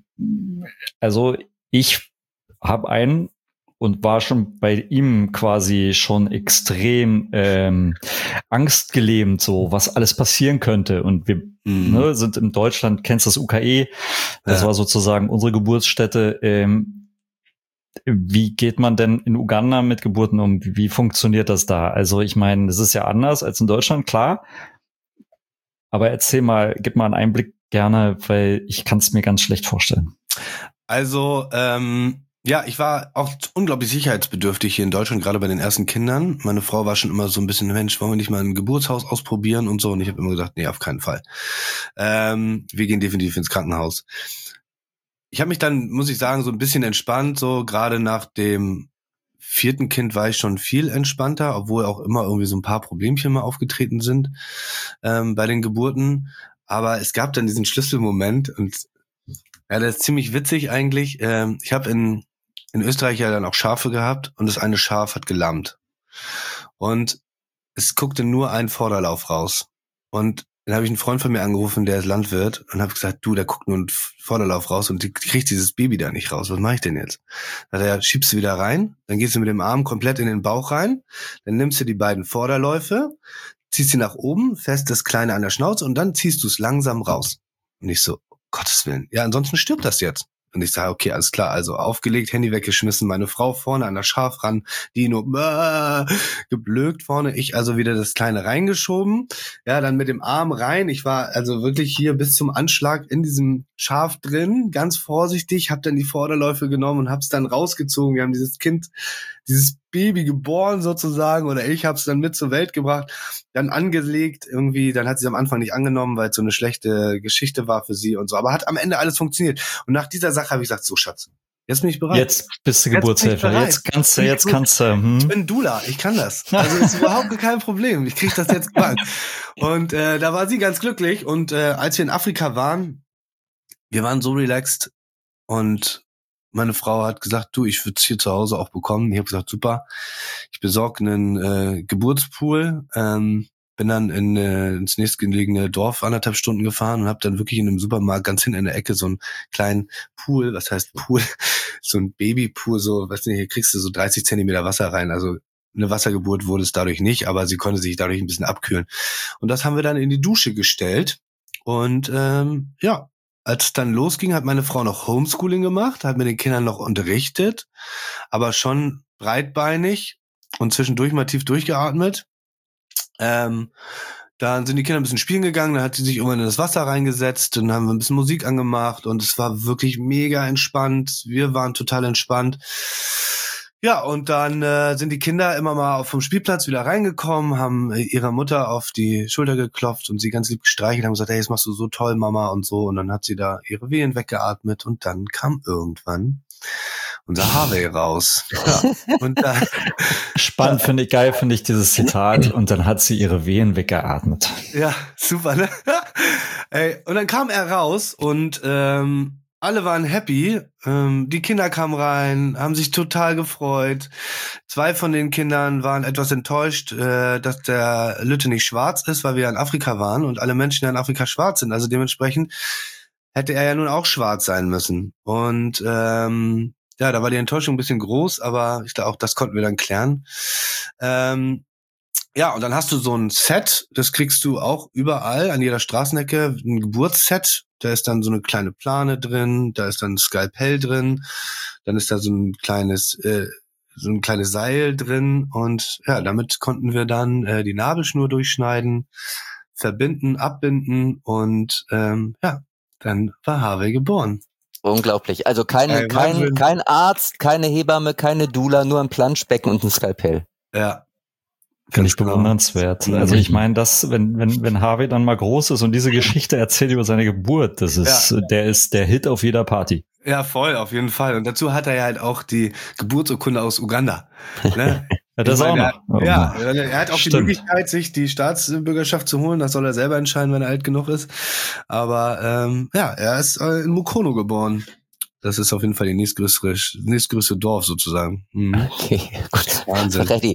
also ich habe einen und war schon bei ihm quasi schon extrem ähm, angstgelähmt, so was alles passieren könnte. Und wir mm. ne, sind in Deutschland, kennst das U K E, das ja. war sozusagen unsere Geburtsstätte. Ähm, wie geht man denn in Uganda mit Geburten um? Wie, wie funktioniert das da? Also ich meine, das ist ja anders als in Deutschland, klar. Aber erzähl mal, gib mal einen Einblick gerne, weil ich kann es mir ganz schlecht vorstellen. Also, ähm, ja, ich war auch unglaublich sicherheitsbedürftig hier in Deutschland, gerade bei den ersten Kindern. Meine Frau war schon immer so ein bisschen, Mensch, wollen wir nicht mal ein Geburtshaus ausprobieren und so. Und ich habe immer gesagt, nee, auf keinen Fall. Ähm, wir gehen definitiv ins Krankenhaus. Ich habe mich dann, muss ich sagen, so ein bisschen entspannt. So gerade nach dem vierten Kind war ich schon viel entspannter, obwohl auch immer irgendwie so ein paar Problemchen mal aufgetreten sind ähm, bei den Geburten. Aber es gab dann diesen Schlüsselmoment und ja, das ist ziemlich witzig eigentlich. Ähm, ich habe in in Österreich ja dann auch Schafe gehabt und das eine Schaf hat gelammt. Und es guckte nur ein Vorderlauf raus. Und dann habe ich einen Freund von mir angerufen, der ist Landwirt, und habe gesagt, du, der guckt nur einen Vorderlauf raus und die kriegt dieses Baby da nicht raus. Was mache ich denn jetzt? Da hat er, schiebst du wieder rein, dann gehst du mit dem Arm komplett in den Bauch rein, dann nimmst du die beiden Vorderläufe, ziehst sie nach oben, fest das Kleine an der Schnauze und dann ziehst du es langsam raus. Und ich so, um Gottes Willen, ja, ansonsten stirbt das jetzt. Und ich sage, okay, alles klar, also aufgelegt, Handy weggeschmissen, meine Frau vorne an der Schaf ran, die nur äh, geblökt vorne, ich also wieder das Kleine reingeschoben, ja, dann mit dem Arm rein, ich war also wirklich hier bis zum Anschlag in diesem Schaf drin, ganz vorsichtig, hab dann die Vorderläufe genommen und hab's dann rausgezogen, wir haben dieses Kind, dieses Baby geboren sozusagen, oder ich hab's dann mit zur Welt gebracht, dann angelegt irgendwie, dann hat sie am Anfang nicht angenommen, weil es so eine schlechte Geschichte war für sie und so, aber hat am Ende alles funktioniert. Und nach dieser Sache habe ich gesagt, so Schatz, jetzt bin ich bereit. Jetzt bist du Geburtshelfer, jetzt kannst du, jetzt kannst du. Hm. Ich bin Dula, ich kann das. Also ist überhaupt kein Problem, ich krieg das jetzt gebacken. Und äh, da war sie ganz glücklich und äh, als wir in Afrika waren, wir waren so relaxed und meine Frau hat gesagt, du, ich würde es hier zu Hause auch bekommen. Ich habe gesagt, super, ich besorge einen äh, Geburtspool, ähm, bin dann in, äh, ins nächstgelegene Dorf anderthalb Stunden gefahren und habe dann wirklich in einem Supermarkt ganz hinten in der Ecke so einen kleinen Pool, was heißt Pool, so ein Babypool, so, weißt du, hier kriegst du so dreißig Zentimeter Wasser rein, also eine Wassergeburt wurde es dadurch nicht, aber sie konnte sich dadurch ein bisschen abkühlen. Und das haben wir dann in die Dusche gestellt und ähm, ja, als es dann losging, hat meine Frau noch Homeschooling gemacht, hat mit den Kindern noch unterrichtet, aber schon breitbeinig und zwischendurch mal tief durchgeatmet. Ähm, dann sind die Kinder ein bisschen spielen gegangen, dann hat sie sich irgendwann in das Wasser reingesetzt, dann haben wir ein bisschen Musik angemacht und es war wirklich mega entspannt. Wir waren total entspannt. Ja, und dann äh, sind die Kinder immer mal vom Spielplatz wieder reingekommen, haben äh, ihrer Mutter auf die Schulter geklopft und sie ganz lieb gestreichelt, haben gesagt, hey, das machst du so toll, Mama, und so. Und dann hat sie da ihre Wehen weggeatmet und dann kam irgendwann unser Harvey raus. Ja, und dann, Spannend ja. finde ich, geil finde ich dieses Zitat. Und dann hat sie ihre Wehen weggeatmet. Ja, super, ne? Ey, und dann kam er raus und ähm, alle waren happy, ähm, die Kinder kamen rein, haben sich total gefreut. Zwei von den Kindern waren etwas enttäuscht, äh, dass der Lütte nicht schwarz ist, weil wir in Afrika waren und alle Menschen in Afrika schwarz sind. Also dementsprechend hätte er ja nun auch schwarz sein müssen. Und ähm, ja, da war die Enttäuschung ein bisschen groß, aber ich glaube, auch das konnten wir dann klären. Ähm, Ja, und dann hast du so ein Set, das kriegst du auch überall an jeder Straßenecke, ein Geburtsset, da ist dann so eine kleine Plane drin, da ist dann ein Skalpell drin, dann ist da so ein kleines äh, so ein kleines Seil drin und ja, damit konnten wir dann äh, die Nabelschnur durchschneiden, verbinden, abbinden und ähm, ja, dann war Harvey geboren. Unglaublich. Also keine, Ey, kein, Wahnsinn. kein Arzt, keine Hebamme, keine Doula, nur ein Planschbecken und ein Skalpell. Ja. Finde ich Ganz genau. bewundernswert. Mhm. Also ich meine, das, wenn, wenn, wenn Harvey dann mal groß ist und diese Geschichte erzählt über seine Geburt, das ist, Ja. der ist der Hit auf jeder Party. Ja, voll, auf jeden Fall. Und dazu hat er ja halt auch die Geburtsurkunde aus Uganda. Ne? Ja, das Ich auch meine, noch. Er, ja, er hat auch Stimmt. die Möglichkeit, sich die Staatsbürgerschaft zu holen. Das soll er selber entscheiden, wenn er alt genug ist. Aber ähm, ja, er ist äh, in Mukono geboren. Das ist auf jeden Fall die nächstgrößere, nächstgrößte Dorf sozusagen. Mhm. Okay, gut. Wahnsinn. Freddy,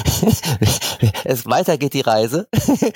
es weiter geht die Reise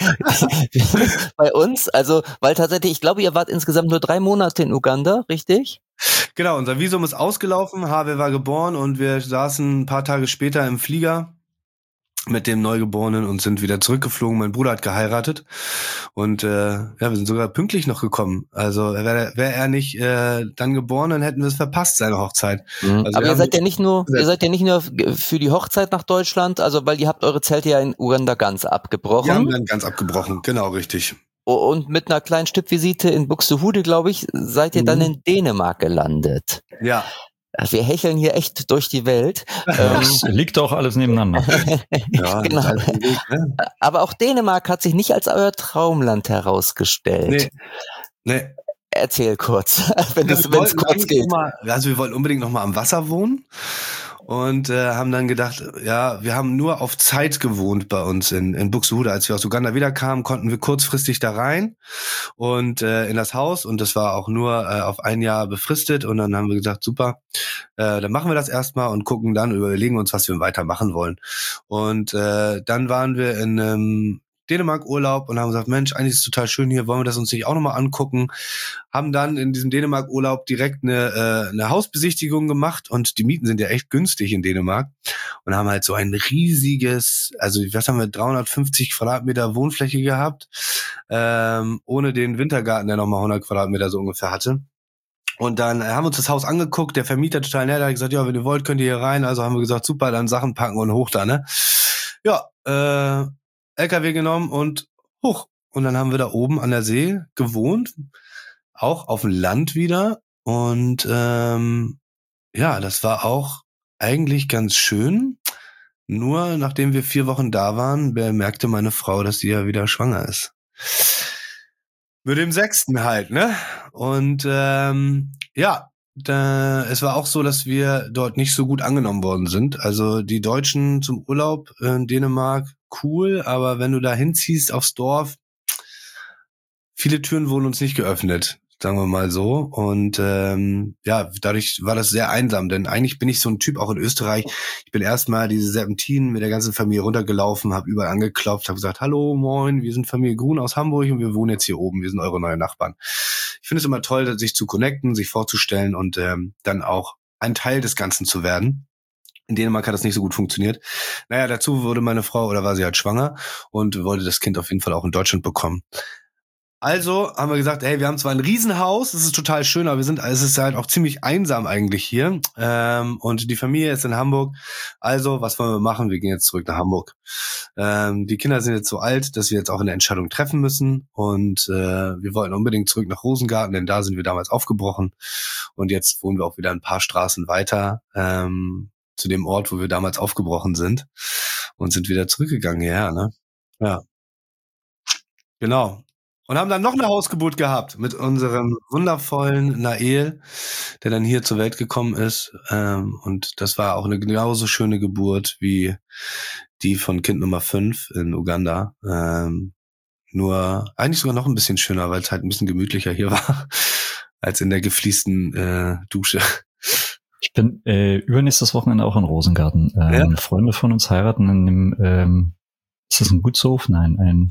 bei uns. Also, weil tatsächlich, ich glaube, ihr wart insgesamt nur drei Monate in Uganda, richtig? Genau, unser Visum ist ausgelaufen, Harvey war geboren und wir saßen ein paar Tage später im Flieger mit dem Neugeborenen und sind wieder zurückgeflogen. Mein Bruder hat geheiratet und äh, ja, wir sind sogar pünktlich noch gekommen. Also wäre wär er nicht äh, dann geboren, dann hätten wir es verpasst, seine Hochzeit. Mhm. Also Aber wir ihr haben- seid ja nicht nur, ihr seid ja nicht nur für die Hochzeit nach Deutschland, also weil ihr habt eure Zelte ja in Uganda ganz Wir haben abgebrochen dann ganz abgebrochen, genau, richtig. und mit einer kleinen Stippvisite in Buxtehude, glaube ich, seid ihr dann Mhm. in Dänemark gelandet. Ja, Wir hecheln hier echt durch die Welt. ähm, Das liegt auch alles nebeneinander. ja, Genau. das ist halt ein Weg, ne? aber auch Dänemark hat sich nicht als euer Traumland herausgestellt. Nee, nee. Erzähl kurz, wenn Ja, es wir wenn es wollten kurz eigentlich geht. noch mal, also wir wollten unbedingt noch mal am Wasser wohnen und äh, haben dann gedacht, ja, wir haben nur auf Zeit gewohnt bei uns in, in Buxtehude. Als wir aus Uganda wiederkamen, konnten wir kurzfristig da rein und äh, in das Haus und das war auch nur äh, auf ein Jahr befristet und dann haben wir gesagt, super, äh, dann machen wir das erstmal und gucken dann, überlegen uns, was wir weiter machen wollen. Und äh, dann waren wir in einem Dänemark-Urlaub und haben gesagt, Mensch, eigentlich ist es total schön hier, wollen wir das uns nicht auch nochmal angucken? Haben dann in diesem Dänemark-Urlaub direkt eine, äh, eine Hausbesichtigung gemacht und die Mieten sind ja echt günstig in Dänemark und haben halt so ein riesiges, also was haben wir, dreihundertfünfzig Quadratmeter Wohnfläche gehabt, ähm, ohne den Wintergarten, der nochmal hundert Quadratmeter so ungefähr hatte. Und dann haben wir uns das Haus angeguckt, der Vermieter total nett, hat gesagt, ja, wenn ihr wollt, könnt ihr hier rein. Also haben wir gesagt, super, dann Sachen packen und hoch da, ne? Ja, äh, L K W genommen und hoch. Und dann haben wir da oben an der See gewohnt, auch auf dem Land wieder. Und ähm, ja, das war auch eigentlich ganz schön. Nur nachdem wir vier Wochen da waren, bemerkte meine Frau, dass sie ja wieder schwanger ist. Mit dem Sechsten halt, ne? Und ähm, ja, da, es war auch so, dass wir dort nicht so gut angenommen worden sind. Also die Deutschen zum Urlaub in Dänemark, cool, aber wenn du da hinziehst aufs Dorf, viele Türen wurden uns nicht geöffnet, sagen wir mal so. Und ähm, ja, dadurch war das sehr einsam, denn eigentlich bin ich so ein Typ, auch in Österreich. Ich bin erstmal diese Serpentinen mit der ganzen Familie runtergelaufen, habe überall angeklopft, habe gesagt, hallo, moin, wir sind Familie Grun aus Hamburg und wir wohnen jetzt hier oben, wir sind eure neuen Nachbarn. Ich finde es immer toll, sich zu connecten, sich vorzustellen und ähm, dann auch ein Teil des Ganzen zu werden. In Dänemark hat das nicht so gut funktioniert. Naja, dazu wurde meine Frau, oder war sie halt schwanger und wollte das Kind auf jeden Fall auch in Deutschland bekommen. Also haben wir gesagt, hey, wir haben zwar ein Riesenhaus, es ist total schön, aber wir sind, es ist halt auch ziemlich einsam eigentlich hier. Ähm, und die Familie ist in Hamburg. Also, was wollen wir machen? Wir gehen jetzt zurück nach Hamburg. Ähm, die Kinder sind jetzt so alt, dass wir jetzt auch eine Entscheidung treffen müssen. Und äh, wir wollten unbedingt zurück nach Rosengarten, denn da sind wir damals aufgebrochen. Und jetzt wohnen wir auch wieder ein paar Straßen weiter ähm, zu dem Ort, wo wir damals aufgebrochen sind. Und sind wieder zurückgegangen hierher, ne? Ja. Genau. Und haben dann noch eine Hausgeburt gehabt mit unserem wundervollen Nael, der dann hier zur Welt gekommen ist. Ähm, und das war auch eine genauso schöne Geburt wie die von Kind Nummer fünf in Uganda. Ähm, nur eigentlich sogar noch ein bisschen schöner, weil es halt ein bisschen gemütlicher hier war, als in der gefliesten äh, Dusche. Ich bin äh, übernächstes Wochenende auch in Rosengarten. Ähm, Ja? Freunde von uns heiraten in dem, ähm, ist das ein Gutshof? Nein, ein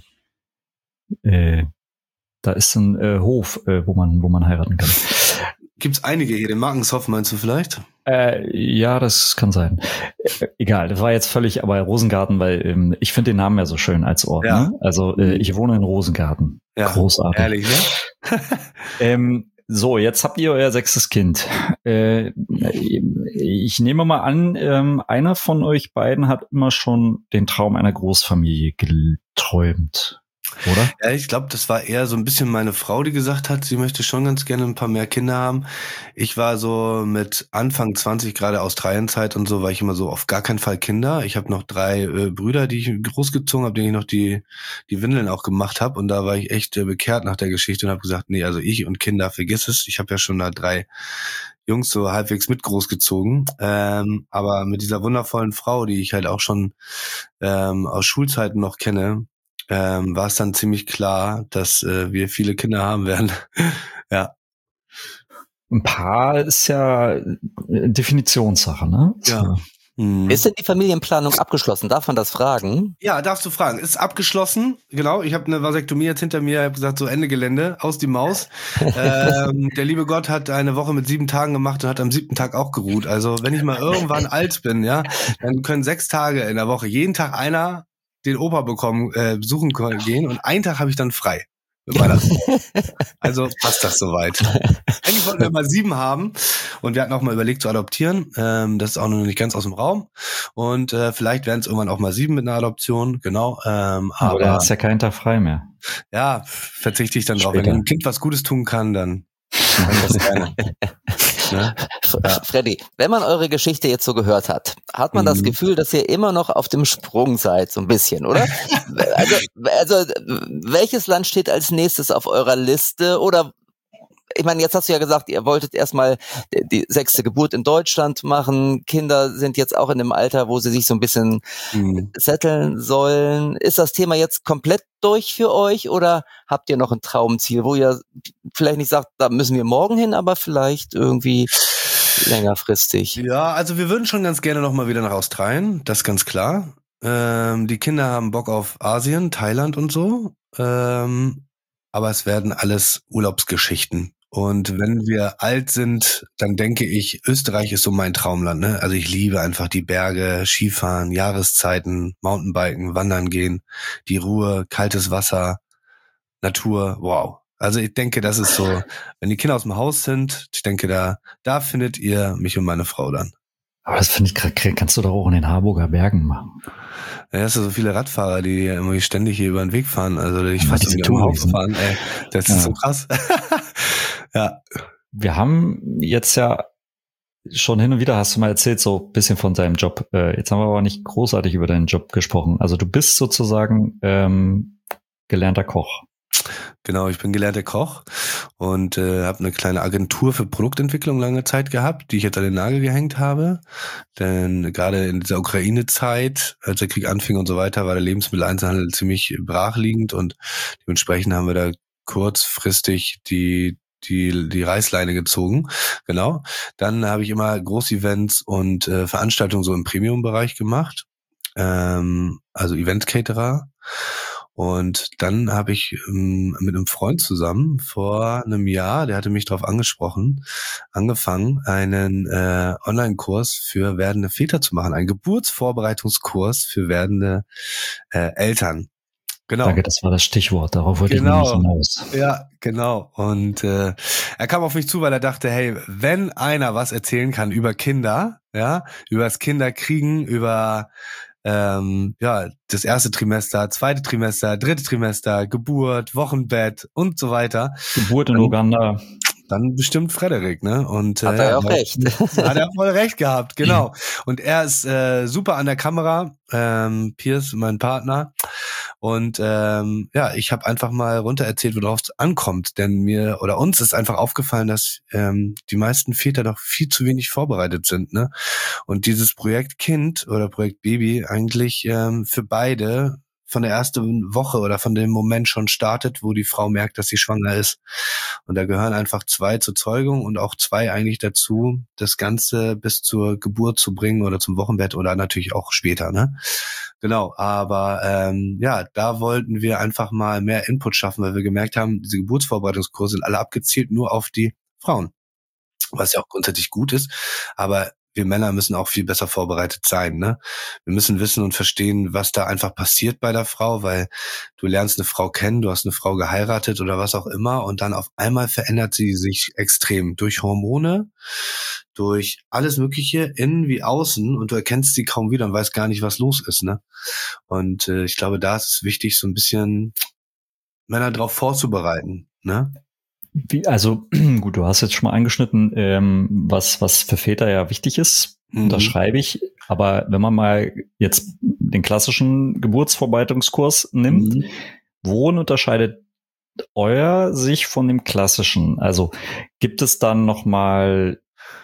äh, da ist ein äh, Hof, äh, wo man wo man heiraten kann. Gibt's einige hier, den Markenshof meinst du vielleicht? Äh, ja, das kann sein. Äh, egal, das war jetzt völlig, aber Rosengarten, weil ähm, ich finde den Namen ja so schön als Ort. Ja. Ne? Also äh, ich wohne in Rosengarten. Ja, großartig. ehrlich, ne? ähm, so, jetzt habt ihr euer sechstes Kind. Äh, ich nehme mal an, ähm, einer von euch beiden hat immer schon den Traum einer Großfamilie geträumt, oder? Ja, ich glaube, das war eher so ein bisschen meine Frau, die gesagt hat, sie möchte schon ganz gerne ein paar mehr Kinder haben. Ich war so mit Anfang zwanzig, gerade Australienzeit und so, war ich immer so auf gar keinen Fall Kinder. Ich habe noch drei äh, Brüder, die ich großgezogen habe, denen ich noch die die Windeln auch gemacht habe. Und da war ich echt äh, bekehrt nach der Geschichte und habe gesagt, nee, also ich und Kinder, vergiss es. Ich habe ja schon da drei Jungs so halbwegs mit großgezogen. Ähm, aber mit dieser wundervollen Frau, die ich halt auch schon ähm, aus Schulzeiten noch kenne, ähm, war es dann ziemlich klar, dass äh, wir viele Kinder haben werden. Ja. Ein Paar ist ja äh, Definitionssache, ne? Ja. Mhm. Ist denn die Familienplanung abgeschlossen? Darf man das fragen? Ja, darfst du fragen. Ist abgeschlossen. Genau, ich habe eine Vasektomie jetzt hinter mir. Ich habe gesagt, so Ende Gelände, aus die Maus. ähm, der liebe Gott hat eine Woche mit sieben Tagen gemacht und hat am siebten Tag auch geruht. Also wenn ich mal irgendwann alt bin, ja, dann können sechs Tage in der Woche jeden Tag einer den Opa bekommen, äh, besuchen gehen und einen Tag habe ich dann frei. Mit meiner also passt das soweit. Eigentlich wollten wir mal sieben haben und wir hatten auch mal überlegt zu adoptieren. Ähm, das ist auch noch nicht ganz aus dem Raum. Und äh, vielleicht werden es irgendwann auch mal sieben mit einer Adoption, genau. Ähm, aber aber du hast ja keinen Tag frei mehr. Ja, verzichte ich dann drauf. Später. Wenn ich einem Kind was Gutes tun kann, dann mache ich das gerne. Ne? Ja. Freddy, wenn man eure Geschichte jetzt so gehört hat, hat man mhm. das Gefühl, dass ihr immer noch auf dem Sprung seid, so ein bisschen, oder? also, also, welches Land steht als nächstes auf eurer Liste? Oder, ich meine, jetzt hast du ja gesagt, ihr wolltet erstmal die sechste Geburt in Deutschland machen. Kinder sind jetzt auch in dem Alter, wo sie sich so ein bisschen mhm. setteln sollen. Ist das Thema jetzt komplett durch für euch oder habt ihr noch ein Traumziel, wo ihr vielleicht nicht sagt, da müssen wir morgen hin, aber vielleicht irgendwie längerfristig? Ja, also wir würden schon ganz gerne noch mal wieder nach Australien, das ist ganz klar. Ähm, die Kinder haben Bock auf Asien, Thailand und so. Ähm, aber es werden alles Urlaubsgeschichten. Und wenn wir alt sind, dann denke ich, Österreich ist so mein Traumland. Ne? Also ich liebe einfach die Berge, Skifahren, Jahreszeiten, Mountainbiken, Wandern gehen, die Ruhe, kaltes Wasser, Natur. Wow. Also ich denke, das ist so, wenn die Kinder aus dem Haus sind, ich denke, da, da findet ihr mich und meine Frau dann. Aber das finde ich gerade, kannst du doch auch in den Harburger Bergen machen. Ja, es sind so viele Radfahrer, die irgendwie ständig hier über den Weg fahren, also die ich Ja, fast diese irgendwie am Haus Touris, ne? fahren, ey. Das ist Ja. so krass. Ja. Wir haben jetzt ja schon hin und wieder, hast du mal erzählt, so ein bisschen von deinem Job. Äh, jetzt haben wir aber nicht großartig über deinen Job gesprochen. Also du bist sozusagen ähm, gelernter Koch. Genau, ich bin gelernter Koch und äh, habe eine kleine Agentur für Produktentwicklung lange Zeit gehabt, die ich jetzt an den Nagel gehängt habe. Denn gerade in dieser Ukraine-Zeit, als der Krieg anfing und so weiter, war der Lebensmitteleinzelhandel ziemlich brachliegend und dementsprechend haben wir da kurzfristig die die die Reißleine gezogen. Genau. Dann habe ich immer Großevents und äh, Veranstaltungen so im Premium-Bereich gemacht, ähm, also Event-Caterer. Und dann habe ich ähm, mit einem Freund zusammen vor einem Jahr, der hatte mich darauf angesprochen, angefangen, einen äh, Online-Kurs für werdende Väter zu machen, einen Geburtsvorbereitungskurs für werdende äh, Eltern. Genau. Danke, das war das Stichwort. Darauf wollte Genau. ich nämlich hinaus. Ja, genau. Und äh, er kam auf mich zu, weil er dachte, hey, wenn einer was erzählen kann über Kinder, ja, über das Kinderkriegen, über ähm, ja, das erste Trimester, zweite Trimester, dritte Trimester, Geburt, Wochenbett und so weiter. Geburt in dann, Uganda. Dann bestimmt Frederik, ne? Und Hat äh, er ja, auch recht. Hat er voll recht gehabt, genau. Und er ist äh, super an der Kamera, ähm, Piers, mein Partner. Und ähm, ja, ich habe einfach mal runter erzählt, worauf es ankommt. Denn mir oder uns ist einfach aufgefallen, dass ähm, die meisten Väter doch viel zu wenig vorbereitet sind, ne? Und dieses Projekt Kind oder Projekt Baby eigentlich ähm, für beide von der ersten Woche oder von dem Moment schon startet, wo die Frau merkt, dass sie schwanger ist. Und da gehören einfach zwei zur Zeugung und auch zwei eigentlich dazu, das Ganze bis zur Geburt zu bringen oder zum Wochenbett oder natürlich auch später, ne? Genau, aber ähm, ja, da wollten wir einfach mal mehr Input schaffen, weil wir gemerkt haben, diese Geburtsvorbereitungskurse sind alle abgezielt nur auf die Frauen, was ja auch grundsätzlich gut ist, aber wir Männer müssen auch viel besser vorbereitet sein, ne? Wir müssen wissen und verstehen, was da einfach passiert bei der Frau, weil du lernst eine Frau kennen, du hast eine Frau geheiratet oder was auch immer und dann auf einmal verändert sie sich extrem durch Hormone, durch alles Mögliche, innen wie außen und du erkennst sie kaum wieder und weißt gar nicht, was los ist, ne? Und äh, ich glaube, da ist es wichtig, so ein bisschen Männer drauf vorzubereiten, ne? Wie, also gut, du hast jetzt schon mal angeschnitten, ähm, was was für Väter ja wichtig ist. Mhm. Das schreibe ich. Aber wenn man mal jetzt den klassischen Geburtsvorbereitungskurs nimmt, Mhm. worin unterscheidet euer sich von dem klassischen? Also gibt es dann noch mal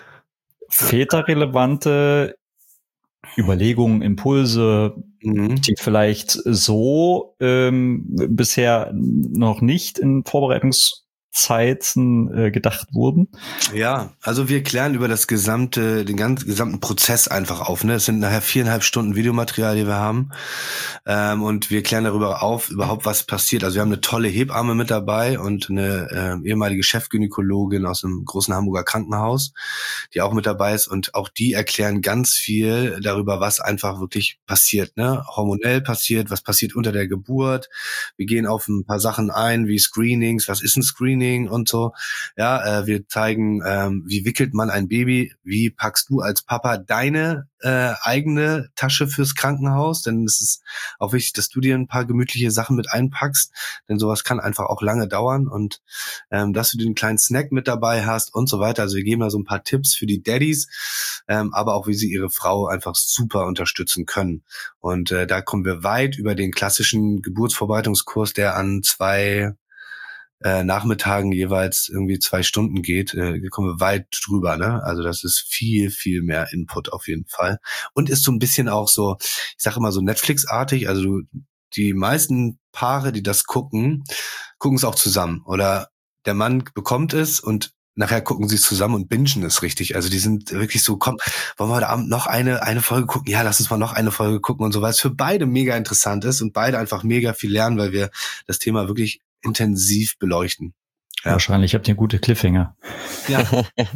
väterrelevante Überlegungen, Impulse, Mhm. die vielleicht so ähm, bisher noch nicht in Vorbereitungszeiten äh, gedacht wurden? Ja, also wir klären über das gesamte, den ganzen gesamten Prozess einfach auf. Ne, es sind nachher viereinhalb Stunden Videomaterial, die wir haben, ähm, und wir klären darüber auf, überhaupt was passiert. Also wir haben eine tolle Hebamme mit dabei und eine äh, ehemalige Chefgynäkologin aus einem großen Hamburger Krankenhaus, die auch mit dabei ist und auch die erklären ganz viel darüber, was einfach wirklich passiert, ne, hormonell passiert, was passiert unter der Geburt. Wir gehen auf ein paar Sachen ein, wie Screenings, was ist ein Screening und so. Ja, äh, wir zeigen, ähm, wie wickelt man ein Baby, wie packst du als Papa deine äh, eigene Tasche fürs Krankenhaus, denn es ist auch wichtig, dass du dir ein paar gemütliche Sachen mit einpackst, denn sowas kann einfach auch lange dauern und ähm, dass du den kleinen Snack mit dabei hast und so weiter. Also wir geben da so ein paar Tipps für die Daddys, ähm, aber auch wie sie ihre Frau einfach super unterstützen können. Und äh, da kommen wir weit über den klassischen Geburtsvorbereitungskurs, der an zwei Äh, Nachmittagen jeweils irgendwie zwei Stunden geht, äh, kommen wir weit drüber, ne? Also das ist viel, viel mehr Input auf jeden Fall. Und ist so ein bisschen auch so, ich sage immer so Netflix-artig, also du, die meisten Paare, die das gucken, gucken es auch zusammen. Oder der Mann bekommt es und nachher gucken sie es zusammen und bingen es richtig. Also die sind wirklich so, komm, wollen wir heute Abend noch eine eine Folge gucken? Ja, lass uns mal noch eine Folge gucken und so, weil es für beide mega interessant ist und beide einfach mega viel lernen, weil wir das Thema wirklich intensiv beleuchten. Ja. Wahrscheinlich habt ihr gute Cliffhanger. Ja.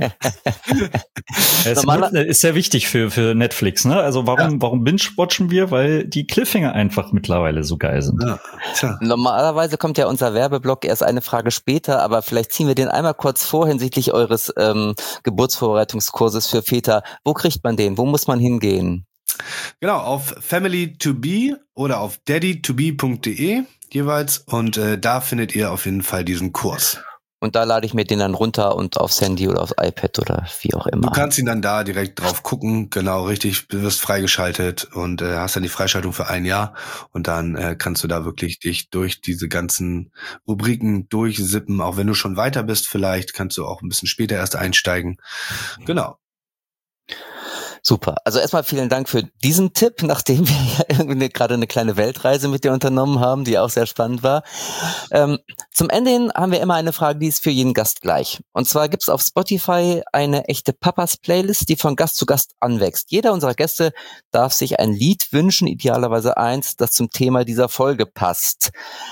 Es ist sehr wichtig für für Netflix, ne? Also warum ja. warum binge-watchen wir? Weil die Cliffhanger einfach mittlerweile so geil sind. Ja. Tja. Normalerweise kommt ja unser Werbeblock erst eine Frage später, aber vielleicht ziehen wir den einmal kurz vor hinsichtlich eures ähm, Geburtsvorbereitungskurses für Väter. Wo kriegt man den? Wo muss man hingehen? Genau, auf family to be oder auf daddy to be punkt de jeweils und äh, da findet ihr auf jeden Fall diesen Kurs. Und da lade ich mir den dann runter und aufs Handy oder aufs iPad oder wie auch immer. Du kannst ihn dann da direkt drauf gucken, genau, richtig, du wirst freigeschaltet und äh, hast dann die Freischaltung für ein Jahr und dann äh, kannst du da wirklich dich durch diese ganzen Rubriken durchsippen, auch wenn du schon weiter bist vielleicht, kannst du auch ein bisschen später erst einsteigen. Genau. Super. Also erstmal vielen Dank für diesen Tipp, nachdem wir ja irgendwie gerade eine kleine Weltreise mit dir unternommen haben, die auch sehr spannend war. Ähm, zum Ende hin haben wir immer eine Frage, die ist für jeden Gast gleich. Und zwar gibt es auf Spotify eine echte Papas-Playlist, die von Gast zu Gast anwächst. Jeder unserer Gäste darf sich ein Lied wünschen, idealerweise eins, das zum Thema dieser Folge passt.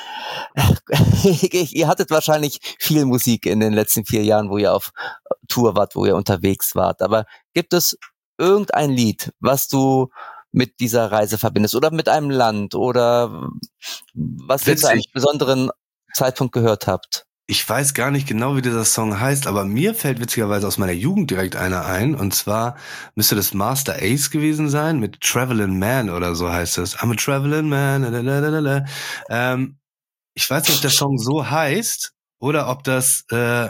Ihr hattet wahrscheinlich viel Musik in den letzten vier Jahren, wo ihr auf Tour wart, wo ihr unterwegs wart. Aber gibt es irgendein Lied, was du mit dieser Reise verbindest oder mit einem Land oder was ihr zu einem besonderen Zeitpunkt gehört habt? Ich weiß gar nicht genau, wie dieser Song heißt, aber mir fällt witzigerweise aus meiner Jugend direkt einer ein und zwar müsste das Master Ace gewesen sein mit Travelin' Man oder so heißt es. I'm a Travelin' Man. Lalalala. Ähm, ich weiß nicht, ob der Song so heißt oder ob das äh,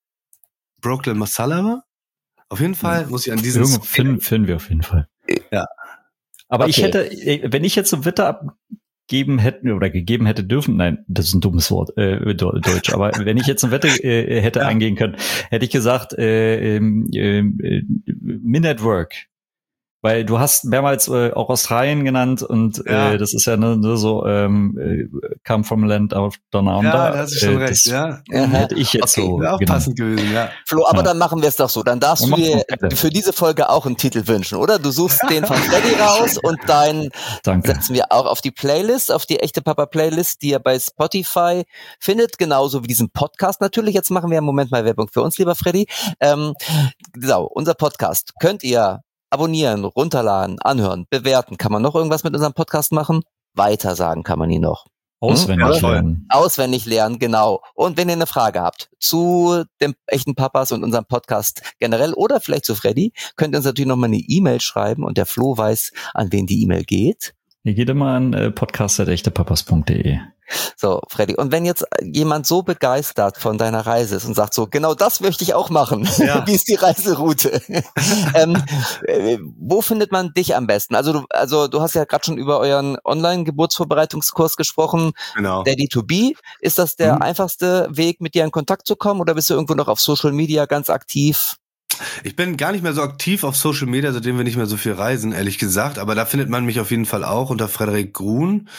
Brooklyn Masala war. Auf jeden Fall muss ich an diesen Song finden, finden wir auf jeden Fall. Ja. Aber okay. Ich hätte, wenn ich jetzt so Wetter abgeben hätte oder gegeben hätte dürfen, nein, das ist ein dummes Wort, äh, Deutsch, aber wenn ich jetzt eine Wette äh, hätte ja. eingehen können, hätte ich gesagt, äh, äh, äh, Men at Work. Weil du hast mehrmals äh, auch Australien genannt und ja. äh, das ist ja nur, nur so ähm, äh, Come from Land of Down Under. Ja, da hast du schon äh, recht, ja. Hätte ich jetzt okay. so Wäre auch genannt. passend gewesen, ja. Flo, aber ja. dann machen wir es doch so. Dann darfst du dir für diese Folge auch einen Titel wünschen, oder? Du suchst den von Freddy raus und deinen Danke. setzen wir auch auf die Playlist, auf die echte Papa-Playlist, die ihr bei Spotify findet, genauso wie diesen Podcast natürlich. Jetzt machen wir im Moment mal Werbung für uns, lieber Freddy. Ähm, so, unser Podcast könnt ihr abonnieren, runterladen, anhören, bewerten. Kann man noch irgendwas mit unserem Podcast machen? Weitersagen kann man ihn noch. Auswendig hm? lernen. Auswendig lernen, genau. Und wenn ihr eine Frage habt zu dem echten Papas und unserem Podcast generell oder vielleicht zu Freddy, könnt ihr uns natürlich nochmal eine E-Mail schreiben und der Flo weiß, an wen die E-Mail geht. Ihr geht immer an äh, podcast at echtepapas punkt de. So, Freddy, und wenn jetzt jemand so begeistert von deiner Reise ist und sagt so, genau das möchte ich auch machen, ja. Wie ist die Reiseroute? ähm, äh, wo findet man dich am besten? Also du, also du hast ja gerade schon über euren Online-Geburtsvorbereitungskurs gesprochen, genau. Daddy to be. Ist das der mhm. einfachste Weg, mit dir in Kontakt zu kommen oder bist du irgendwo noch auf Social Media ganz aktiv? Ich bin gar nicht mehr so aktiv auf Social Media, seitdem wir nicht mehr so viel reisen, ehrlich gesagt. Aber da findet man mich auf jeden Fall auch unter Frederik Grun.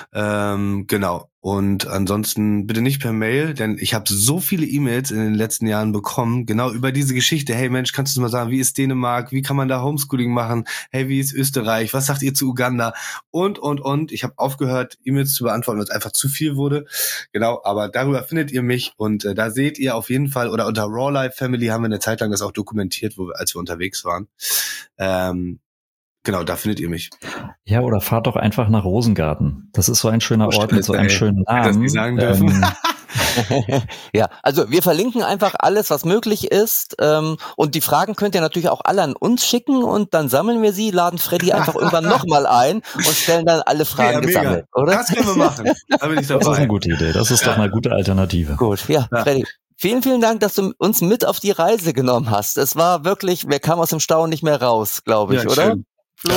Ähm, genau. Und ansonsten bitte nicht per Mail, denn ich habe so viele E-Mails in den letzten Jahren bekommen, genau über diese Geschichte. Hey Mensch, kannst du mal sagen, wie ist Dänemark? Wie kann man da Homeschooling machen? Hey, wie ist Österreich? Was sagt ihr zu Uganda? Und, und, und. Ich habe aufgehört, E-Mails zu beantworten, weil es einfach zu viel wurde. Genau, aber darüber findet ihr mich und äh, da seht ihr auf jeden Fall, oder unter Raw Life Family haben wir eine Zeit lang das auch dokumentiert, wo wir, als wir unterwegs waren. Ähm, Genau, da findet ihr mich. Ja, oder fahrt doch einfach nach Rosengarten. Das ist so ein schöner Ort mit so einem schönen Namen. Das die sagen dürfen. Ähm, ja, also wir verlinken einfach alles, was möglich ist. Ähm, und die Fragen könnt ihr natürlich auch alle an uns schicken und dann sammeln wir sie, laden Freddy einfach irgendwann nochmal ein und stellen dann alle Fragen ja, gesammelt, oder? Das können wir machen. Da bin ich dabei. Das ist eine gute Idee. Das ist ja. doch eine gute Alternative. Gut, ja, ja. Freddy. Vielen, vielen Dank, dass du uns mit auf die Reise genommen hast. Es war wirklich, wir kamen aus dem Staunen nicht mehr raus, glaube ich, ja, oder? Schön. Flo?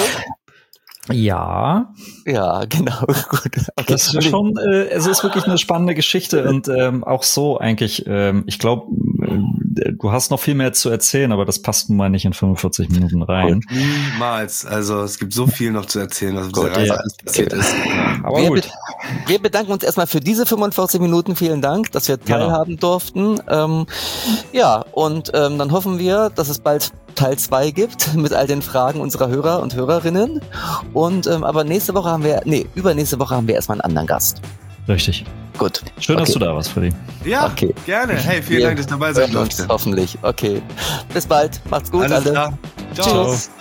Ja. Ja, genau. Gut. Okay. Das ist schon, äh, es ist wirklich eine spannende Geschichte und ähm, auch so eigentlich, ähm, ich glaube, du hast noch viel mehr zu erzählen, aber das passt nun mal nicht in fünfundvierzig Minuten rein. Niemals. Also es gibt so viel noch zu erzählen, was auf Gut, dieser Reise ja. alles passiert ist. Aber wir, gut. be- wir bedanken uns erstmal für diese fünfundvierzig Minuten. Vielen Dank, dass wir teilhaben durften. Ähm, ja, und ähm, dann hoffen wir, dass es bald Teil zwei gibt mit all den Fragen unserer Hörer und Hörerinnen. Und ähm, aber nächste Woche haben wir, nee, übernächste Woche haben wir erstmal einen anderen Gast. Richtig. Gut. Schön, Okay. dass du da warst, Freddy. Ja, Okay. gerne. Hey, vielen Wir Dank, dass du dabei sein hören uns durfte. Hoffentlich. Okay. Bis bald. Macht's gut, Alles alle. klar. Ciao. Tschüss.